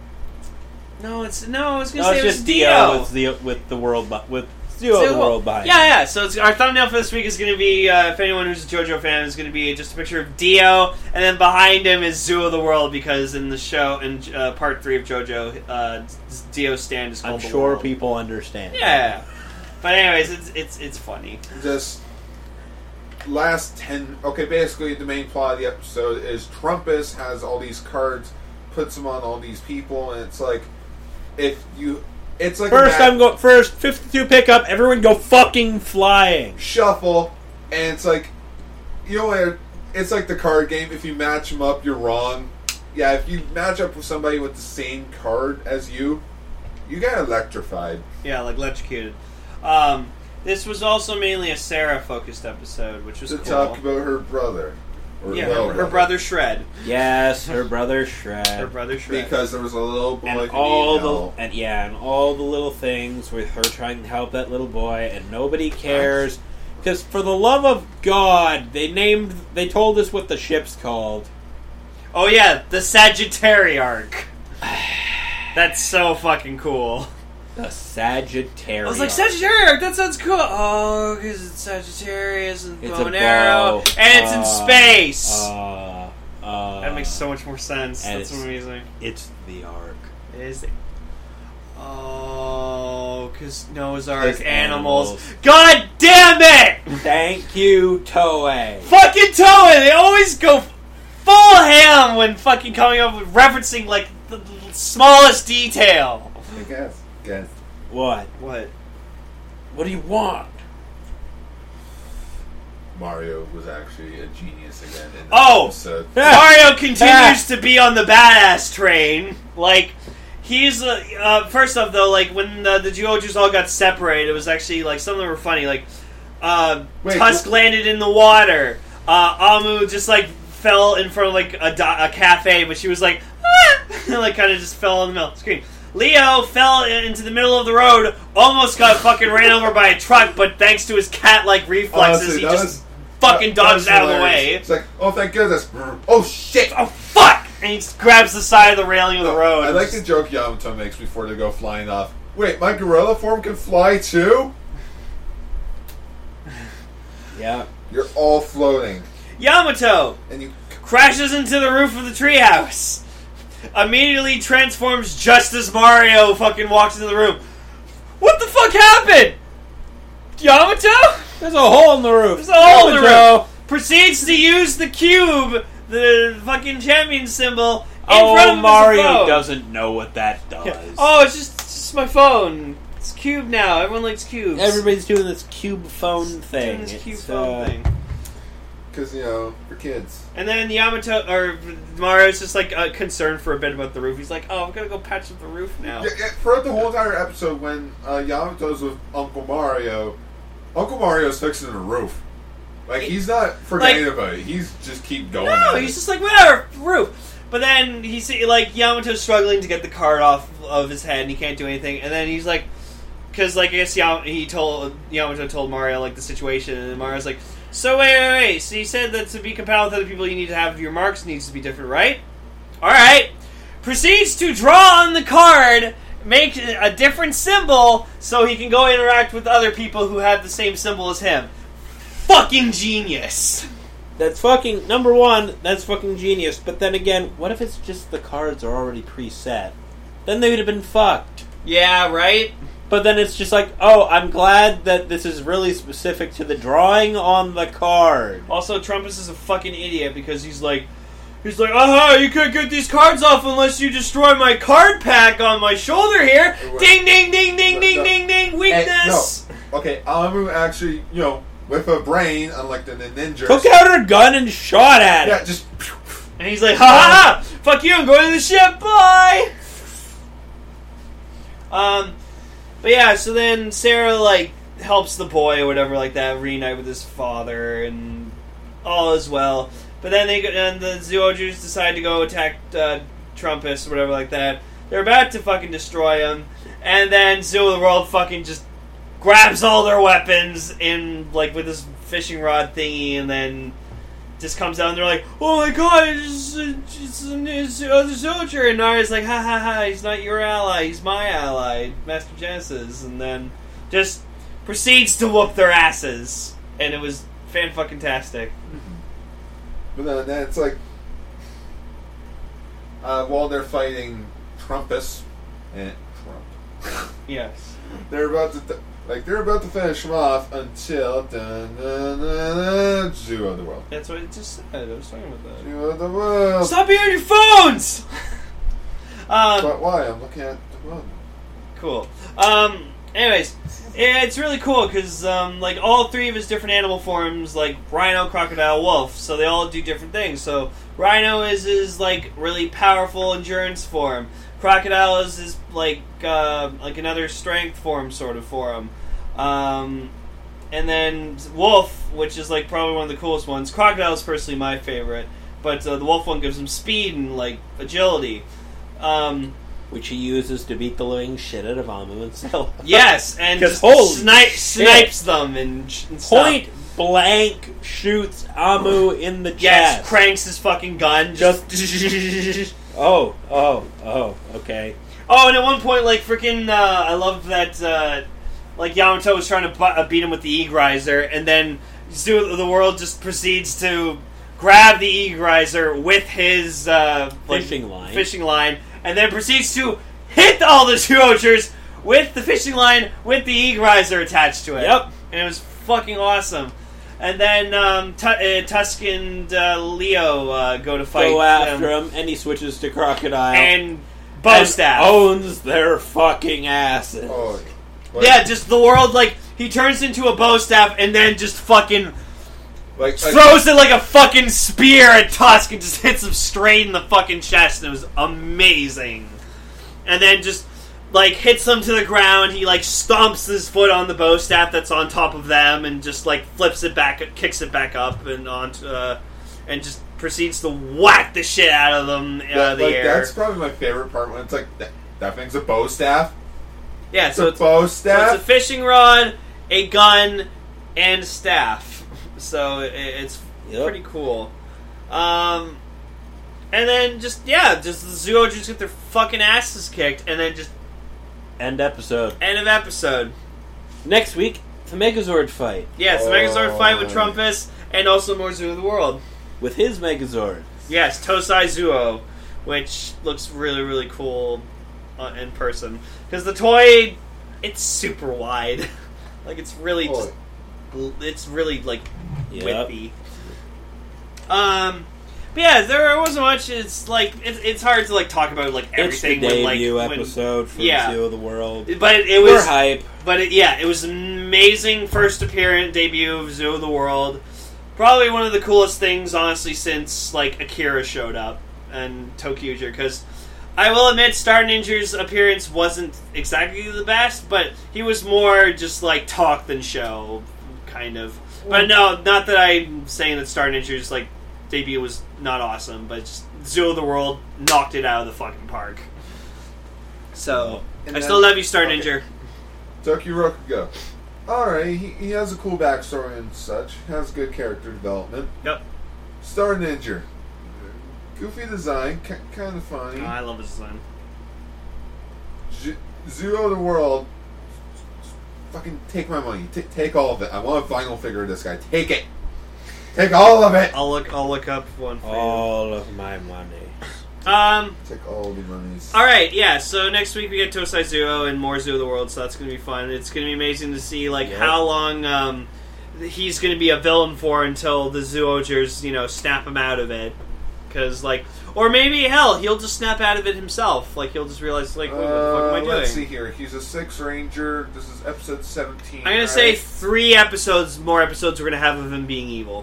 no, it's no. I was gonna No, say it's it was just Dio. Dio with the with the world be- with Zeo the world behind Yeah, him. yeah. So it's, our thumbnail for this week is going to be, uh, if anyone who's a JoJo fan, is going to be just a picture of Dio, and then behind him is Zoo of the World, because in the show, in uh, part three of JoJo, uh, Dio's stand is called I'm the sure World. people understand. Yeah. But anyways, it's it's it's funny. Just last ten. Okay, basically the main plot of the episode is Trumpus has all these cards, puts them on all these people, and it's like if you, it's like First, a I'm go first fifty-two pickup. Everyone go fucking flying. shuffle, and it's like you know what? It's like the card game. If you match them up, you're wrong. Yeah, if you match up with somebody with the same card as you, you get electrified. Yeah, like electrocuted. Um, This was also mainly a Sarah-focused episode, which was To cool. talk about her brother. Or yeah, well, her, her brother Shred. Yes, her brother Shred. Her brother Shred. Because there was a little boy and who all needed the help. and yeah, and all the little things with her trying to help that little boy, and nobody cares. Because for the love of God, they named, they told us what the ship's called. Oh yeah, the Sagittariarch. That's so fucking cool. The Sagittarius. I was like, Sagittarius, that sounds cool. Oh, because it's Sagittarius and It's bow a and arrow. bow. And it's in Uh, space. Uh, uh, that makes so much more sense. and That's it's- amazing. It's the Ark. It is the... Oh, because Noah's Ark, It's animals. animals. God damn it! Thank you, Toei. Fucking Toei! They always go full ham when fucking coming up with referencing, like, the, the smallest detail. I guess. Guess. What? What? What do you want? Mario was actually a genius again in this Oh! episode. Mario continues to be on the badass train. Like, he's uh, uh, first off though, like when the, the Geojus all got separated, it was actually like some of them were funny. Like, uh, Wait, Tusk what? landed in the water. Uh, Amu just like fell in front of like a, do- a cafe, but she was like, ah! and, like kind of just fell on the middle of the screen. Leo fell into the middle of the road, almost got fucking ran over by a truck, but thanks to his cat-like reflexes, Honestly, he that just was- fucking that- that was dodged out of the hilarious. way. It's like, oh, thank goodness. Oh, shit. Oh fuck! And he just grabs the side of the railing of the road. I and like just- the joke Yamato makes before they go flying off. Wait, my gorilla form can fly too? Yeah. You're all floating. Yamato And you... crashes into the roof of the treehouse. Immediately transforms just as Mario fucking walks into the room. What the fuck happened? Yamato? There's a hole in the roof. There's a hole in the Yamato. roof. Proceeds to use the cube, the fucking champion symbol, in Oh, front of him as a Mario phone. doesn't know what that does. Yeah. Oh, it's just, it's just my phone. It's cube now. Everyone likes cubes. Everybody's doing this cube phone thing. doing this cube It's, phone uh, thing. Because, you know, for kids. And then Yamato, or Mario's just like uh, concerned for a bit about the roof. He's like, oh, I'm gonna go patch up the roof now. Yeah, yeah, throughout the whole entire episode, when uh, Yamato's with Uncle Mario, Uncle Mario's fixing the roof. Like, he's not forgetting Like- about it. He's just keep going. No, at he's it. just like, whatever, roof. But then he's like, Yamato's struggling to get the card off of his head, and he can't do anything. And then he's like, because like I guess Yam- he told Yamato told Mario like the situation, and Mario's like, so wait, wait, wait. So you said that to be compatible with other people, you need to have your marks needs to be different, right? All right. Proceeds to draw on the card, make a different symbol, so he can go interact with other people who have the same symbol as him. Fucking genius. That's fucking number one. That's fucking genius. But then again, what if it's just the cards are already preset? Then they would have been fucked. Yeah, right? But then it's just like, oh, I'm glad that this is really specific to the drawing on the card. Also, Trumpus is a fucking idiot because he's like, he's like, aha, you can't get these cards off unless you destroy my card pack on my shoulder here. Wait. Ding, ding, ding, ding, No, ding, no. ding, ding, Hey, weakness. no. Okay, Amu actually, you know, with a brain, unlike the ninjas. Took out her gun and shot at Yeah, it. just... And he's like, ha ha, ha, fuck you, I'm going to the ship, bye. Um, but yeah, so then Sarah, like, helps the boy or whatever like that reunite with his father, and all is well. But then they go, and the Zoojus decide to go attack uh, Trumpus or whatever like that. They're about to fucking destroy him, and then Zoo of the World fucking just grabs all their weapons in like with this fishing rod thingy, and then just comes out and they're like, "Oh my god, it's, it's, it's other soldier!" And Nara's like, "Ha ha ha! He's not your ally. He's my ally, Master Genesis." And then just proceeds to whoop their asses, and it was fan fucking tastic. But then, then it's like... Uh, while they're fighting Trumpus and Trump, Yes. they're about to... Th- like, they're about to finish him off until... Dun, dun, dun, dun, Zoo of the World. That's what it just said. I was talking about that. Zoo of the World! Stop being on your phones! um, But why? I'm looking at the world. Cool. Um, anyways, yeah, it's really cool because, um, like, all three of his different animal forms, like Rhino, Crocodile, Wolf, so they all do different things. So, Rhino is his, like, really powerful endurance form. Crocodile is his, like, uh, like another strength form sort of form. Um, and then Wolf, which is like probably one of the coolest ones. Crocodile is personally my favorite, but uh, the Wolf one gives him speed and like agility. Um, Which he uses to beat the living shit out of Amu and Scylla. yes, and 'Cause just holy snipe, shit. snipes them and, sh- and stuff. Point blank shoots Amu in the Yes, chest. cranks his fucking gun. Just, Just oh, oh, oh, okay. oh, and at one point, like freaking, uh, I love that. Uh, like Yamato was trying to bu- uh, beat him with the E-Geyser, and then Zoo of the World just proceeds to grab the E-Geyser with his uh, like, Fishing line. fishing line, and then proceeds to hit all the Zoogers with the fishing line with the E-Geyser attached to it. Yep. And it was fucking awesome. And then um, Tu- uh, Tusk and uh, Leo uh, go to fight Go after them. him, and he switches to Crocodile. And bow and staff. owns their fucking asses. Oh, like, Yeah, just the world, like, he turns into a bow staff and then just fucking like, like throws it like a fucking spear at Tusk and just hits him straight in the fucking chest, and it was amazing. And then just, like, hits them to the ground, he, like, stomps his foot on the bow staff that's on top of them, and just, like, flips it back, kicks it back up, and onto, uh, and just proceeds to whack the shit out of them out that- of the like, air. that's probably my favorite part when it's like that, that thing's a bow staff. yeah, It's so a it's, bow so staff. it's a fishing rod, a gun, and staff. So it, it's Yep. pretty cool. Um, and then just yeah, just the Zoogers get their fucking asses kicked, and then just End episode. end of episode. Next week, the Megazord fight. Yes, the Megazord Oh. fight with Trumpus, and also more Zoo of the World. With his Megazord. Yes, Tosai Zuo, which looks really really cool uh, in person because the toy, it's super wide, like it's really just, it's really like Yep. whippy. Um, but yeah, there wasn't much. It's like it's it's hard to like talk about like It's the everything when like debut when- episode for yeah. Zoo of the World. but it, it We're was hype. but it, yeah, it was an amazing first appearance debut of Zoo of the World. Probably one of the coolest things, honestly, since like Akira showed up and Tokyuger. Because I will admit, Star Ninja's appearance wasn't exactly the best, but he was more just like talk than show, kind of. But no, not that I'm saying that Star Ninja's like debut was not awesome, but just Zoo of the World knocked it out of the fucking park. So And I then- still love you, Star okay. Ninja. Toki Rokugo. Alright, he, he has a cool backstory and such. Has good character development. Yep. Star Ninja. Goofy design, k- kind of funny. Oh, I love his design. J- Zoo of the World. Fucking take my money. T- take all of it. I want a vinyl figure of this guy. Take it. Take all of it. I'll look. I'll look up one for All of my money. you. Um. Take all the monies. All right. Yeah. So next week we get Tosai Zuo and more Zoo of the World. So that's gonna be fun. It's gonna be amazing to see like Yep. how long um he's gonna be a villain for until the Zoogers, you know, snap him out of it. Because like, or maybe hell, he'll just snap out of it himself. Like he'll just realize like, what the fuck am I Uh, doing? let's see here. He's a six ranger. This is episode seventeen. I'm gonna right? say three episodes, more episodes we're gonna have of him being evil.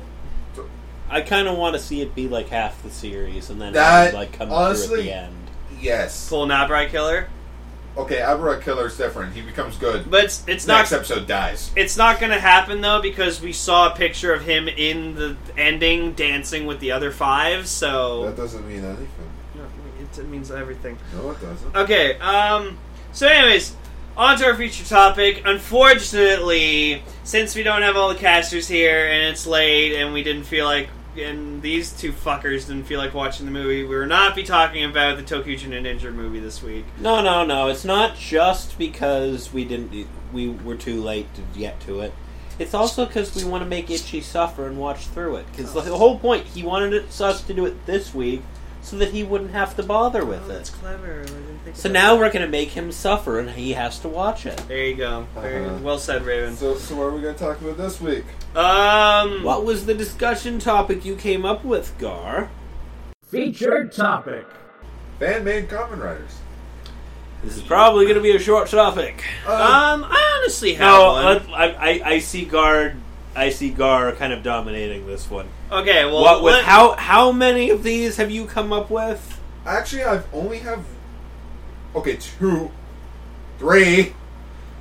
I kind of want to see it be like half the series, and then That- have, like come through honestly- at the end. yes. Full Nabrai killer, Okay, Abra Killer's different. He becomes good. but it's, it's not Next episode dies. It's not going to happen, though, because we saw a picture of him in the ending dancing with the other five, so... That doesn't mean anything. No, it, it means everything. No, it doesn't. Okay, um... So anyways, on to our feature topic. Unfortunately, since we don't have all the casters here, and it's late, and we didn't feel like... And these two fuckers didn't feel like watching the movie, we will not be talking about the Tokyugen Ninja movie this week. No, no, no. It's not just because we didn't. We were too late to get to it. It's also because we want to make Itchy suffer and watch through it. Because the whole point, he wanted us to do it this week so that he wouldn't have to bother with Oh, that's it. clever. I didn't think So about now that. we're going to make him suffer, and he has to watch it. There you go. Very Uh-huh. well said, Raven. So, so what are we going to talk about this week? Um... What was the discussion topic you came up with, Gar? Featured topic. Fan-made Kamen Riders. This is probably going to be a short topic. Uh, Um, I honestly have No, one. let- I, I, I see Gar. I see Gar kind of dominating this one. Okay, well, what with let- how how many of these have you come up with? actually, I've only have... Okay, two... Three...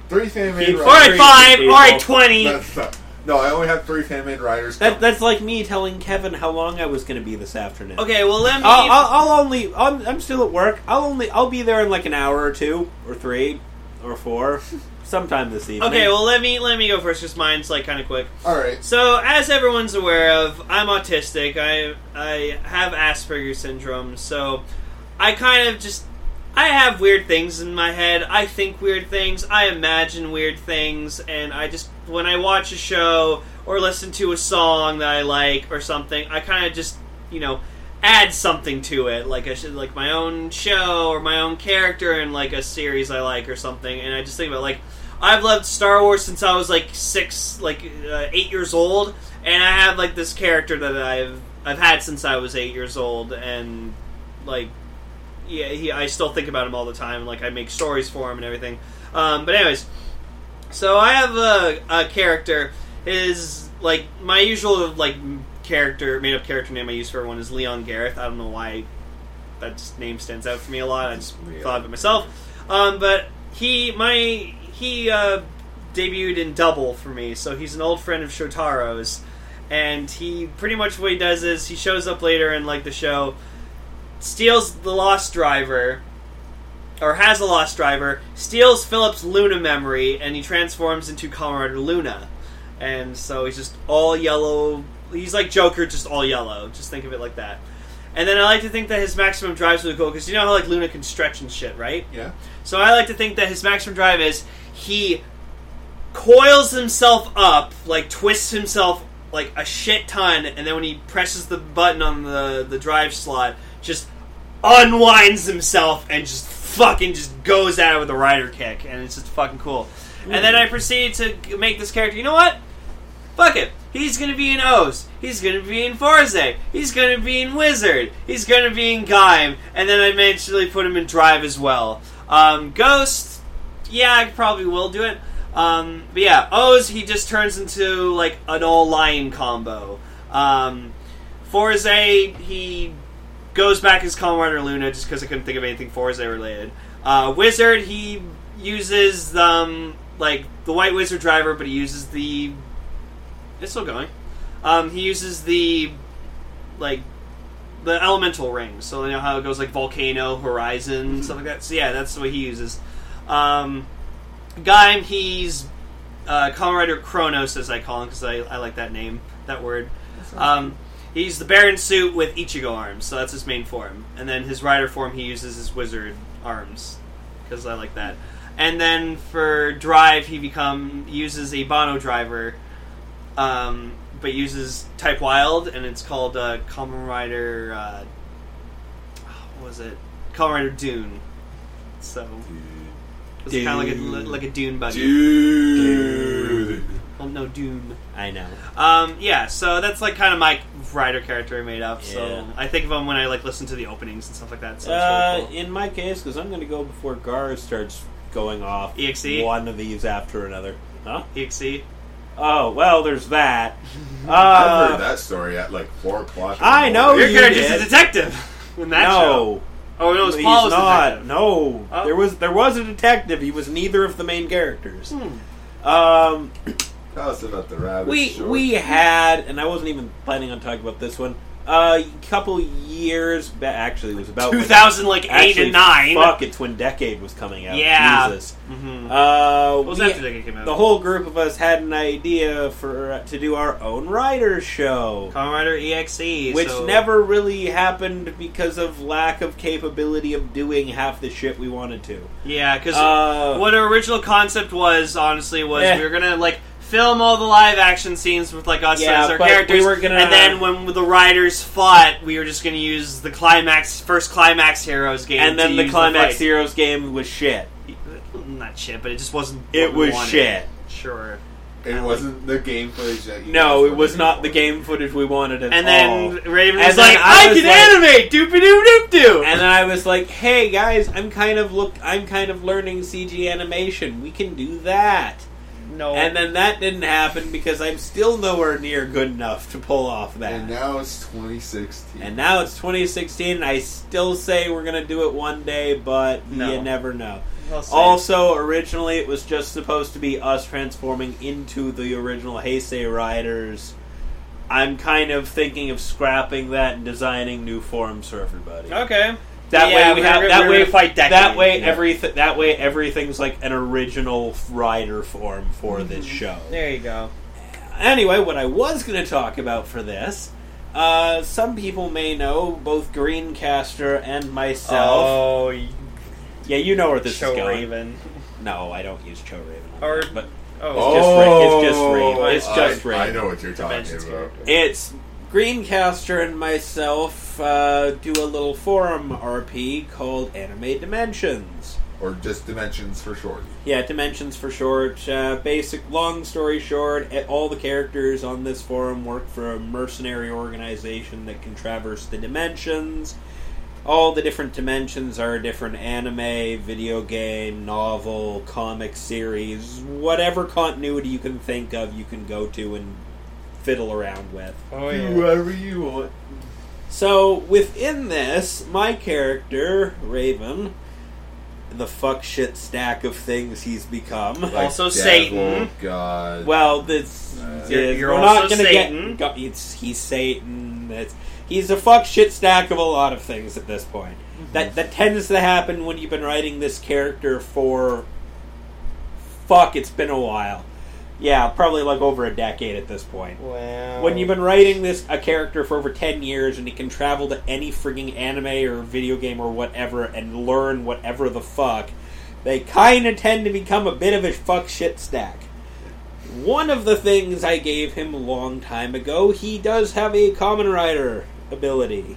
Three fan-made Keep- Or writers. at five, people. or at twenty. That's not- No, I only have three fan-made writers. That, that's like me telling Kevin how long I was going to be this afternoon. Okay, well let me. I'll, I'll, I'll only. I'm, I'm still at work. I'll only. I'll be there in like an hour or two, or three, or four, sometime this evening. Okay, well let me let me go first. Because mine's like kind of quick. All right. So, as everyone's aware of, I'm autistic. I I have Asperger's syndrome. So, I kind of just I have weird things in my head. I think weird things. I imagine weird things, and I just when I watch a show or listen to a song that I like or something, I kind of just you know add something to it, like I should like my own show or my own character in like a series I like or something, and I just think about like. I've loved Star Wars since I was like six, like uh, eight years old, and I have like this character that I've I've had since I was eight years old, and like yeah, he, I still think about him all the time. Like I make stories for him and everything. Um, but anyways, so I have a, a character. His like my usual like character, made up character name I use for everyone is Leon Gareth. I don't know why that just name stands out for me a lot. I just Leon. thought of it myself. Um, but he my he uh, debuted in Double for me, so he's an old friend of Shotaro's, and he pretty much what he does is he shows up later in like the show, steals the Lost Driver, or has a Lost Driver, steals Philip's Luna memory, and he transforms into Kamen Rider Luna, and so he's just all yellow. He's like Joker, just all yellow. Just think of it like that. And then I like to think that his maximum drive is really cool, because you know how like Luna can stretch and shit, right? Yeah. So I like to think that his maximum drive is he coils himself up, like twists himself like a shit ton, and then when he presses the button on the, the drive slot, just unwinds himself and just fucking just goes at it with a rider kick, and it's just fucking cool. Mm. And then I proceed to make this character, you know what? Fuck it. He's gonna be in O's. He's gonna be in Forze. He's gonna be in Wizard. He's gonna be in Gaim. And then I eventually put him in Drive as well. Um, Ghost, yeah, I probably will do it. Um, but yeah, O's, he just turns into like an all lion combo. Um, Forze, he goes back as Kamen Rider Luna just because I couldn't think of anything Forze related. Uh, Wizard, he uses um, like the White Wizard driver, but he uses the. It's still going. Um, he uses the like the elemental rings, so you know how it goes like Volcano, Horizon, mm-hmm. stuff like that. So yeah, that's what he uses. Um, Gaim, he's uh, Kamen Rider Kronos, as I call him, because I, I like that name, that word. Um, he's the Baron suit with Ichigo arms, so that's his main form. And then his rider form, he uses his wizard arms, because I like that. And then for Drive, he become uses a Bono driver, um, but uses Type Wild, and it's called uh, Kamen Rider. Uh, what was it? Kamen Rider Dune. So it's kind of like a like a Dune buggy. Dude. Well, no, Dune. I know. Um, yeah, so that's like kind of my rider character I made up. Yeah. So I think of him when I like listen to the openings and stuff like that. So it's Uh, really cool. in my case, because I'm going to go before Gar starts going off. E X E? One of these after another. Huh? E X E. Oh, well, there's that. Uh, I've heard that story at like four o'clock. in the I know morning. Your you character's did. a detective in that no. show. Oh no, it was He's Paul was a not. detective. No, Oh. there was there was a detective. He was neither of the main characters. Hmm. Um, Tell us about the rabbit. we short. we had, and I wasn't even planning on talking about this one. Uh, a couple years back, actually, it was about two thousand like eight actually, and nine. Fuck, it's when Decade was coming out. Yeah. Jesus. Mm-hmm. Uh, What was we- after Decade came out? the whole group of us had an idea for uh, to do our own writer show. Kamen Rider E X E, Which so- never really happened because of lack of capability of doing half the shit we wanted to. Yeah, because Uh, what our original concept was, honestly, was Eh. we were gonna like film all the live action scenes with like us Yeah, as our but characters, we were gonna- and then when the riders fought, we were just gonna use the climax, first Climax Heroes game, And then to the use Climax fight. Heroes game was shit. Not shit, but it just wasn't. It what we was wanted. shit. Sure. It wasn't the game footage that you No, guys it were was looking not for. the game footage we wanted at And all. then Raven And was then like, I "I, was can like- animate, doopy doo doop doo." And then I was like, "Hey guys, I'm kind of look, I'm kind of learning C G animation. We can do that." no, And then that didn't happen because I'm still nowhere near good enough to pull off that. And now it's twenty sixteen. And now it's twenty sixteen, and I still say we're going to do it one day, but No. you never know. I'll say Also, originally it was just supposed to be us transforming into the original Heisei Riders. I'm kind of thinking of scrapping that and designing new forms for everybody. Okay. That Yeah, way we we're- have we're that gonna way fight Deku. that way Yeah. everything that way everything's like an original rider form for this show. There you go. Anyway, what I was going to talk about for this, uh, some people may know both Greencaster and myself. Oh, y- Yeah, you know where this Cho is going. Raven. No, I don't use Cho Raven. Or- but Oh, just Ra- it's just Raven. It's I- just I, Raven. know what you're talking Dimensions about. character. it's Greencaster and myself uh, do a little forum R P called Anime Dimensions. Or just Dimensions for short. Yeah, Dimensions for short. Uh, basic, long story short, eh, all the characters on this forum work for a mercenary organization that can traverse the dimensions. All the different dimensions are a different anime, video game, novel, comic series, whatever continuity you can think of, you can go to and fiddle around with. Oh, yeah. Whoever you want. So, within this, my character, Raven, the fuck shit stack of things he's become. Like Also Devil, Satan. God. Well, this Uh, You're- is- you're we're also not gonna Satan. get. Go, it's, he's Satan. It's, he's a fuck shit stack of a lot of things at this point. Mm-hmm. That that tends to happen when you've been writing this character for. Fuck, it's been a while. Yeah, probably like over a decade at this point. Wow. When you've been writing this a character for over ten years and he can travel to any frigging anime or video game or whatever and learn whatever the fuck, they kind of tend to become a bit of a fuck shit stack. One of the things I gave him a long time ago, he does have a Kamen Rider ability.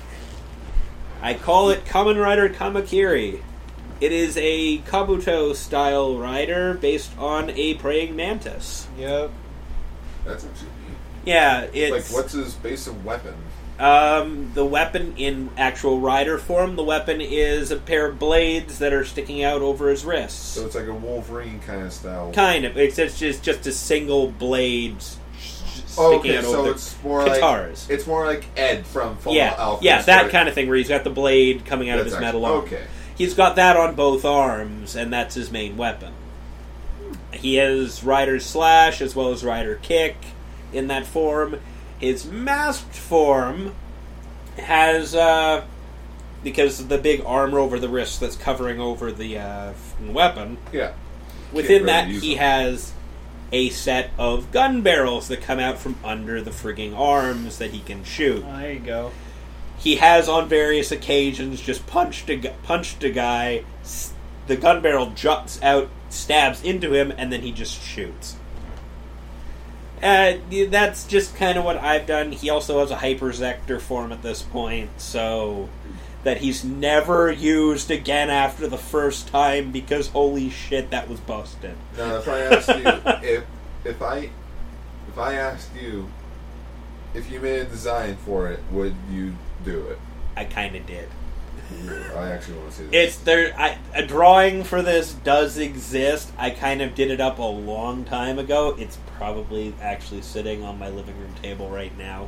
I call it Kamen Rider Kamakiri. It is a Kabuto-style rider based on a praying mantis. Yep. That's actually neat. Yeah, it's... Like, what's his basic weapon? Um, the weapon in actual rider form, the weapon is a pair of blades that are sticking out over his wrists. So it's like a Wolverine kind of style. Kind of. It's, it's just, just a single blade s- sticking Oh, okay, out so over it's more guitars. like it's more like Ed from Full yeah, Alchemist. yeah, that right? kind of thing where he's got the blade coming out of That's his metal actually- arm. Okay. He's got that on both arms, and that's his main weapon. He has Rider Slash as well as Rider Kick in that form. His masked form has, uh, because of the big armor over the wrist that's covering over the uh, weapon, Yeah. within Can't that really use he them. has a set of gun barrels that come out from under the frigging arms that he can shoot. Oh, there you go. He has on various occasions just punched a, gu- punched a guy, s- the gun barrel juts out, stabs into him, and then he just shoots. Uh, that's just kind of what I've done. He also has a Hyperzector form at this point, so that he's never used again after the first time because holy shit, that was busted. Now, if I asked you, if if I if I asked you if you made a design for it, would you do it? I kind of did. I actually want to see this. It's there. I, a drawing for this does exist. I kind of did it up a long time ago. It's probably actually sitting on my living room table right now.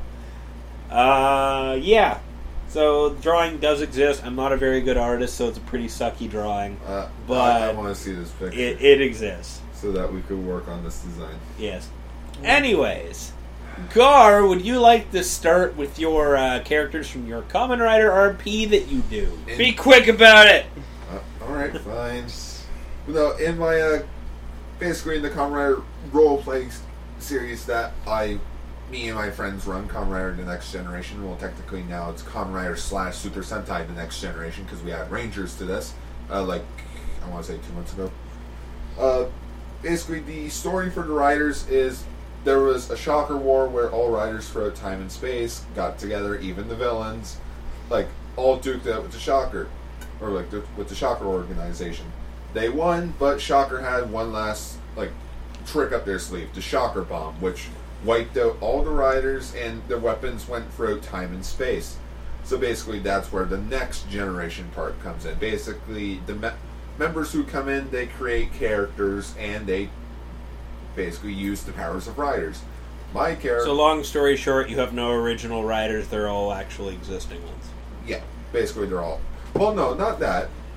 Uh, yeah. So the drawing does exist. I'm not a very good artist, so it's a pretty sucky drawing. Uh, but I, I want to see this picture It, it exists. so that we could work on this design. Yes. Anyways, Gar, would you like to start with your uh, characters from your Kamen Rider R P that you do? Be quick about it! Uh, all right, fine. No, in my uh, basically in the Kamen Rider role playing series that I, me and my friends run, Kamen Rider: The Next Generation. Well, technically now it's Kamen Rider slash Super Sentai: The Next Generation because we add Rangers to this. Uh, like I want to say two months ago. Uh, basically, the story for the Riders is there was a Shocker War where all Riders throughout time and space got together, even the villains, like all duked out with the Shocker, or like the, with the Shocker organization. They won, but Shocker had one last like trick up their sleeve, the Shocker Bomb, which wiped out all the Riders and their weapons went throughout time and space. So basically, that's where the Next Generation part comes in. Basically, the me- members who come in, they create characters and they basically use the powers of Riders. My character, So long story short, you have no original riders, they're all actually existing ones. yeah, basically they're all. Well, no, not that.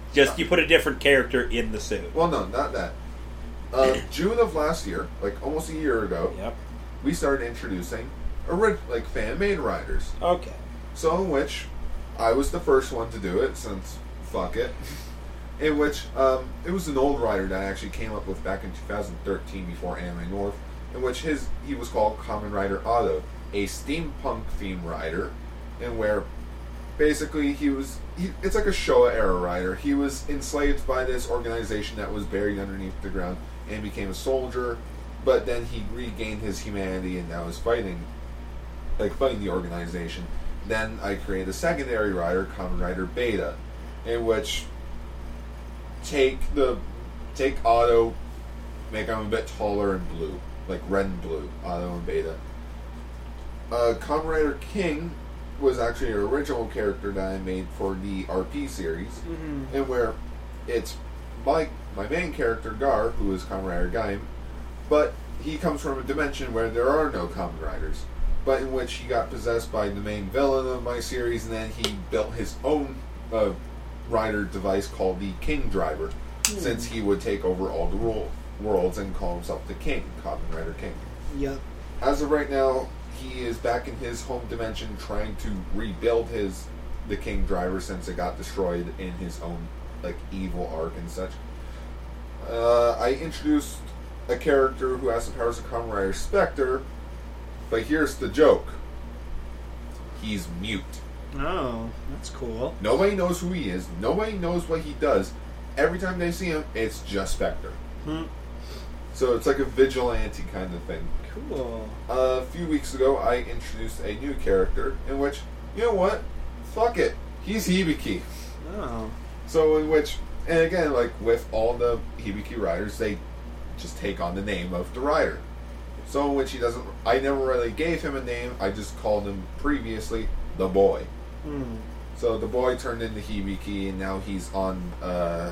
Just you put a different character in the suit. Well, no, not that. Uh, June of last year, like almost a year ago, Yep. we started introducing ori- like fan-made riders. Okay. So in which I was the first one to do it, since fuck it. In which um, it was an old rider that I actually came up with back in two thousand thirteen before Anime North, in which his he was called Kamen Rider Otto, a steampunk themed rider, and where basically he was he, it's like a Showa era rider. He was enslaved by this organization that was buried underneath the ground and became a soldier, but then he regained his humanity and now is fighting like fighting the organization. Then I created a secondary rider, Kamen Rider Beta, in which take the take Otto, make him a bit taller and blue, like red and blue, Otto and Beta. Uh, Kamen Rider King was actually an original character that I made for the R P series, Mm-hmm. and where it's my my main character Gar, who is Kamen Rider Gaim, but he comes from a dimension where there are no Kamen Riders, but in which he got possessed by the main villain of my series, and then he built his own uh, rider device called the King Driver, Hmm. since he would take over all the ro- worlds and call himself the King, Kamen Rider King. Yep. As of right now, he is back in his home dimension trying to rebuild his the King Driver since it got destroyed in his own like evil arc and such. Uh, I introduced a character who has the powers of Kamen Rider Spectre, but here's the joke. He's mute. Oh, that's cool. Nobody knows who he is. Nobody knows what he does. Every time they see him, it's just Spectre. Hmm. So it's like a vigilante kind of thing. Cool. A few weeks ago, I introduced a new character in which, you know what? Fuck it. He's Hibiki. Oh. So in which, and again, like with all the Hibiki riders, they just take on the name of the rider. So in which he doesn't, I never really gave him a name. I just called him previously the boy. Hmm. So the boy turned into Hibiki, and now he's on uh,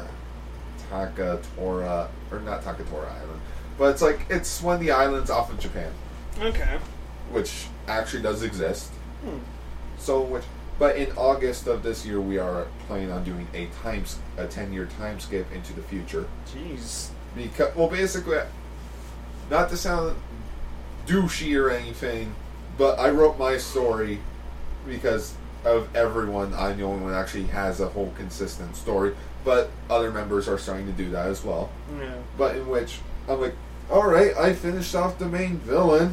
Takatora, or not Takatora Island, but it's like it's one of the islands off of Japan, Okay. which actually does exist. Hmm. So which, but in August of this year, we are planning on doing a time a ten year time skip into the future. Jeez. Because well, basically, not to sound douchey or anything, but I wrote my story because of everyone I know one actually has a whole consistent story, but other members are starting to do that as well. Yeah. But in which I'm like, all right, I finished off the main villain.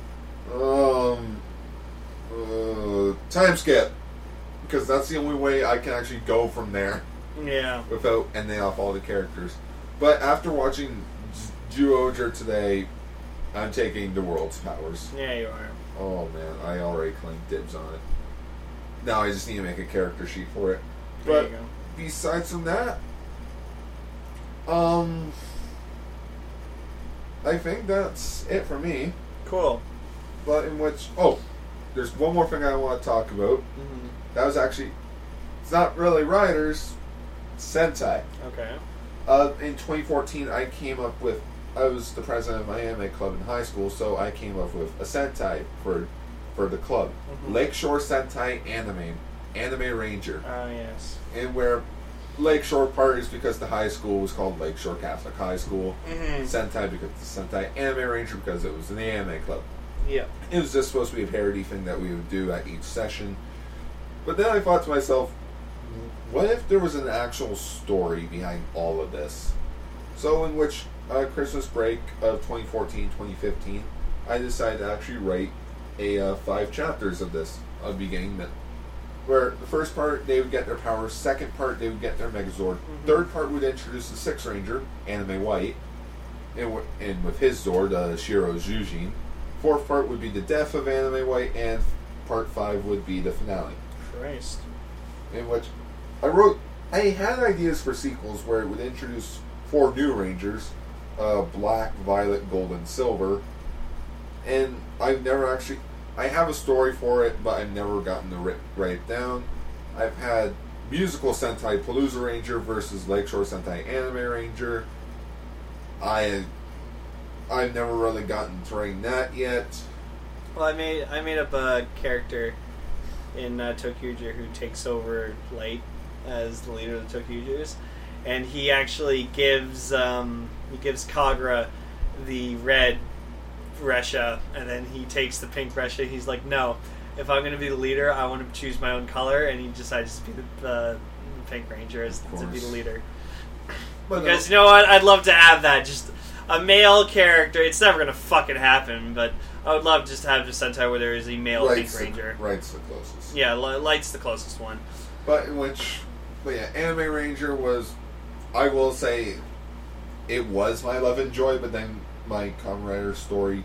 Um, uh, time skip, because that's the only way I can actually go from there Yeah. without ending off all the characters. But after watching Zyuohger today, I'm taking the world's powers. Yeah, you are. Oh man, I already claimed dibs on it. Now I just need to make a character sheet for it. There But you go. besides from that, um, I think that's it for me. Cool. But in which, oh, there's one more thing I want to talk about. Mm-hmm. That was actually, it's not really riders, Sentai. Okay. Uh, in twenty fourteen, I came up with, I was the president of my anime club in high school, so I came up with a Sentai for for the club. Mhm. Lakeshore Sentai Anime, Anime Ranger. Oh, yes. And where Lakeshore part is because the high school was called Lakeshore Catholic High School. Mm-hmm. Sentai because it's Sentai Anime Ranger because it was an anime club. Yeah. It was just supposed to be a parody thing that we would do at each session. But then I thought to myself, what if there was an actual story behind all of this? So in which uh, Christmas break of twenty fourteen twenty fifteen, I decided to actually write a uh, five chapters of this, of beginning that, where the first part they would get their powers, second part they would get their Megazord, Mhm. third part would introduce the Sixth Ranger, Anime White, and, w- and with his Zord, uh, Shiro Zujin. Fourth part would be the death of Anime White, and part five would be the finale. Christ. In which I wrote, I had ideas for sequels where it would introduce four new Rangers, uh, Black, Violet, Gold, and Silver, and I've never actually, I have a story for it, but I've never gotten to write, write it down. I've had musical Sentai Palooza Ranger versus Lakeshore Sentai Anime Ranger. I, I've never really gotten to writing that yet. Well, I made I made up a character in uh, Tokyuger who takes over Light as the leader of the Tokyugers, and he actually gives um, he gives Kagura the red Resha, and then he takes the pink Resha. He's like, no, if I'm going to be the leader, I want to choose my own color, and he decides to be the, the Pink Ranger as to be the leader. But Because no, you know what, I'd love to have that, just a male character. It's never going to fucking happen, but I would love just to have a Sentai where there is a male Light's Pink the, Ranger. Light's the closest. Yeah, Li- Light's the closest one. But in which, but yeah, Anime Ranger was, I will say, it was my love and joy, but then my Kamen Rider story,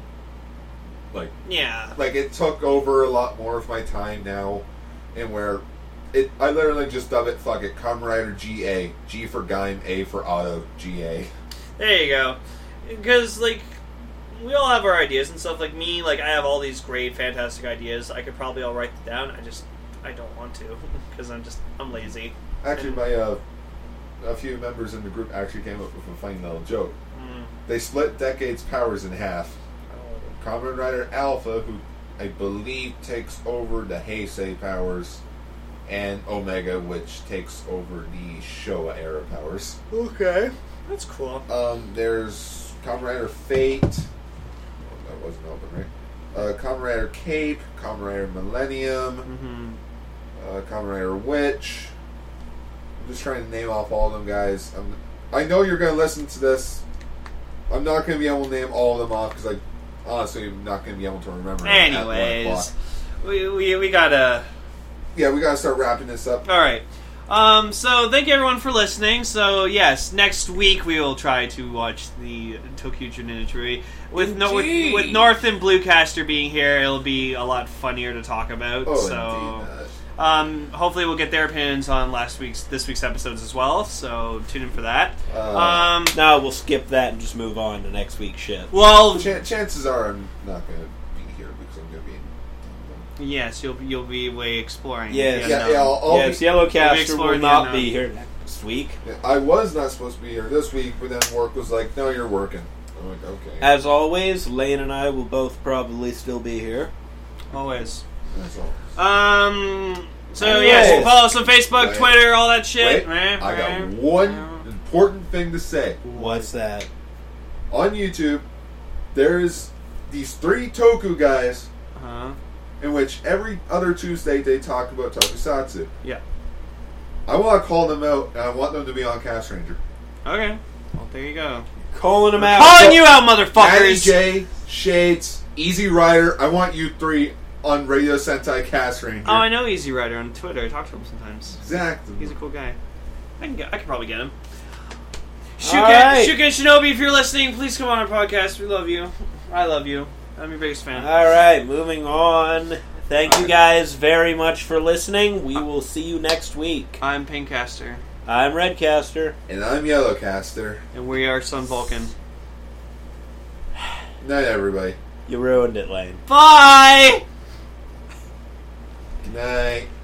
like, Yeah. like it took over a lot more of my time now, and where it, I literally just dub it, fuck it, Kamen Rider G A, G for Gaim, A for Auto, G A. There you go. Because, like, we all have our ideas and stuff. Like me, like, I have all these great, fantastic ideas. I could probably all write them down. I just, I don't want to. Because I'm just, I'm lazy. Actually, my, uh, a few members in the group actually came up with a funny little joke. Mm. They split Decade's powers in half. Oh. Kamen Rider Alpha, who I believe takes over the Heisei powers, and Omega, which takes over the Showa era powers. Okay. That's cool. Um, there's Kamen Rider Fate. Oh, that wasn't open, right? Uh, Kamen Rider Cape, Kamen Rider Millennium, Mm-hmm. uh, Kamen Rider Witch. I'm just trying to name off all of them, guys. I'm, I know you're going to listen to this. I'm not going to be able to name all of them off because I honestly am not going to be able to remember them at one o'clock. Anyways, we, we, we gotta... Yeah, we got to start wrapping this up. Alright. Um, so, thank you everyone for listening. So, yes, next week we will try to watch the Tokyo Ninja with, no, with Indeed. with North and Bluecaster being here. It'll be a lot funnier to talk about. Oh, so, indeed. Uh, um, hopefully we'll get their opinions on last week's this week's episodes as well. So, tune in for that. Uh, um, No, we'll skip that and just move on to next week's shit. well, Ch- chances are I'm not going to be here because I'm going to be in. yes, you'll you'll be away exploring. Yes. Yeah, yeah, I'll, I'll yes, be, Yellowcaster will exploring the not unknown. be here next week. I was not supposed to be here this week, but then work was like, no, you're working. I'm like, okay. As always, Lane and I will both probably still be here. Always. That's all. Um. So Anyways. yes, follow us on Facebook, Wait. Twitter, all that shit. Wait, I got one important thing to say. What's that? On YouTube, there's these three Toku guys Uh-huh. in which every other Tuesday they talk about Tokusatsu. Yeah. I want to call them out, and I want them to be on Cast Ranger. Okay. Well, there you go. Calling them out. Calling you out, Natty motherfuckers. J, Shades, Easy Rider, I want you three on Radio Sentai Cast Ranger. Oh, I know Easy Rider on Twitter. I talk to him sometimes. Exactly. He's a cool guy. I can get, I can probably get him. All Shuken, right. Shuken Shinobi, if you're listening, please come on our podcast. We love you. I love you. I'm your biggest fan. All right, moving on. Thank you guys very much for listening. We will see you next week. I'm Pinkcaster, I'm Redcaster. And I'm Yellowcaster. and we are Sun Vulcan. Night, everybody. You ruined it, Lane. Bye! Good night.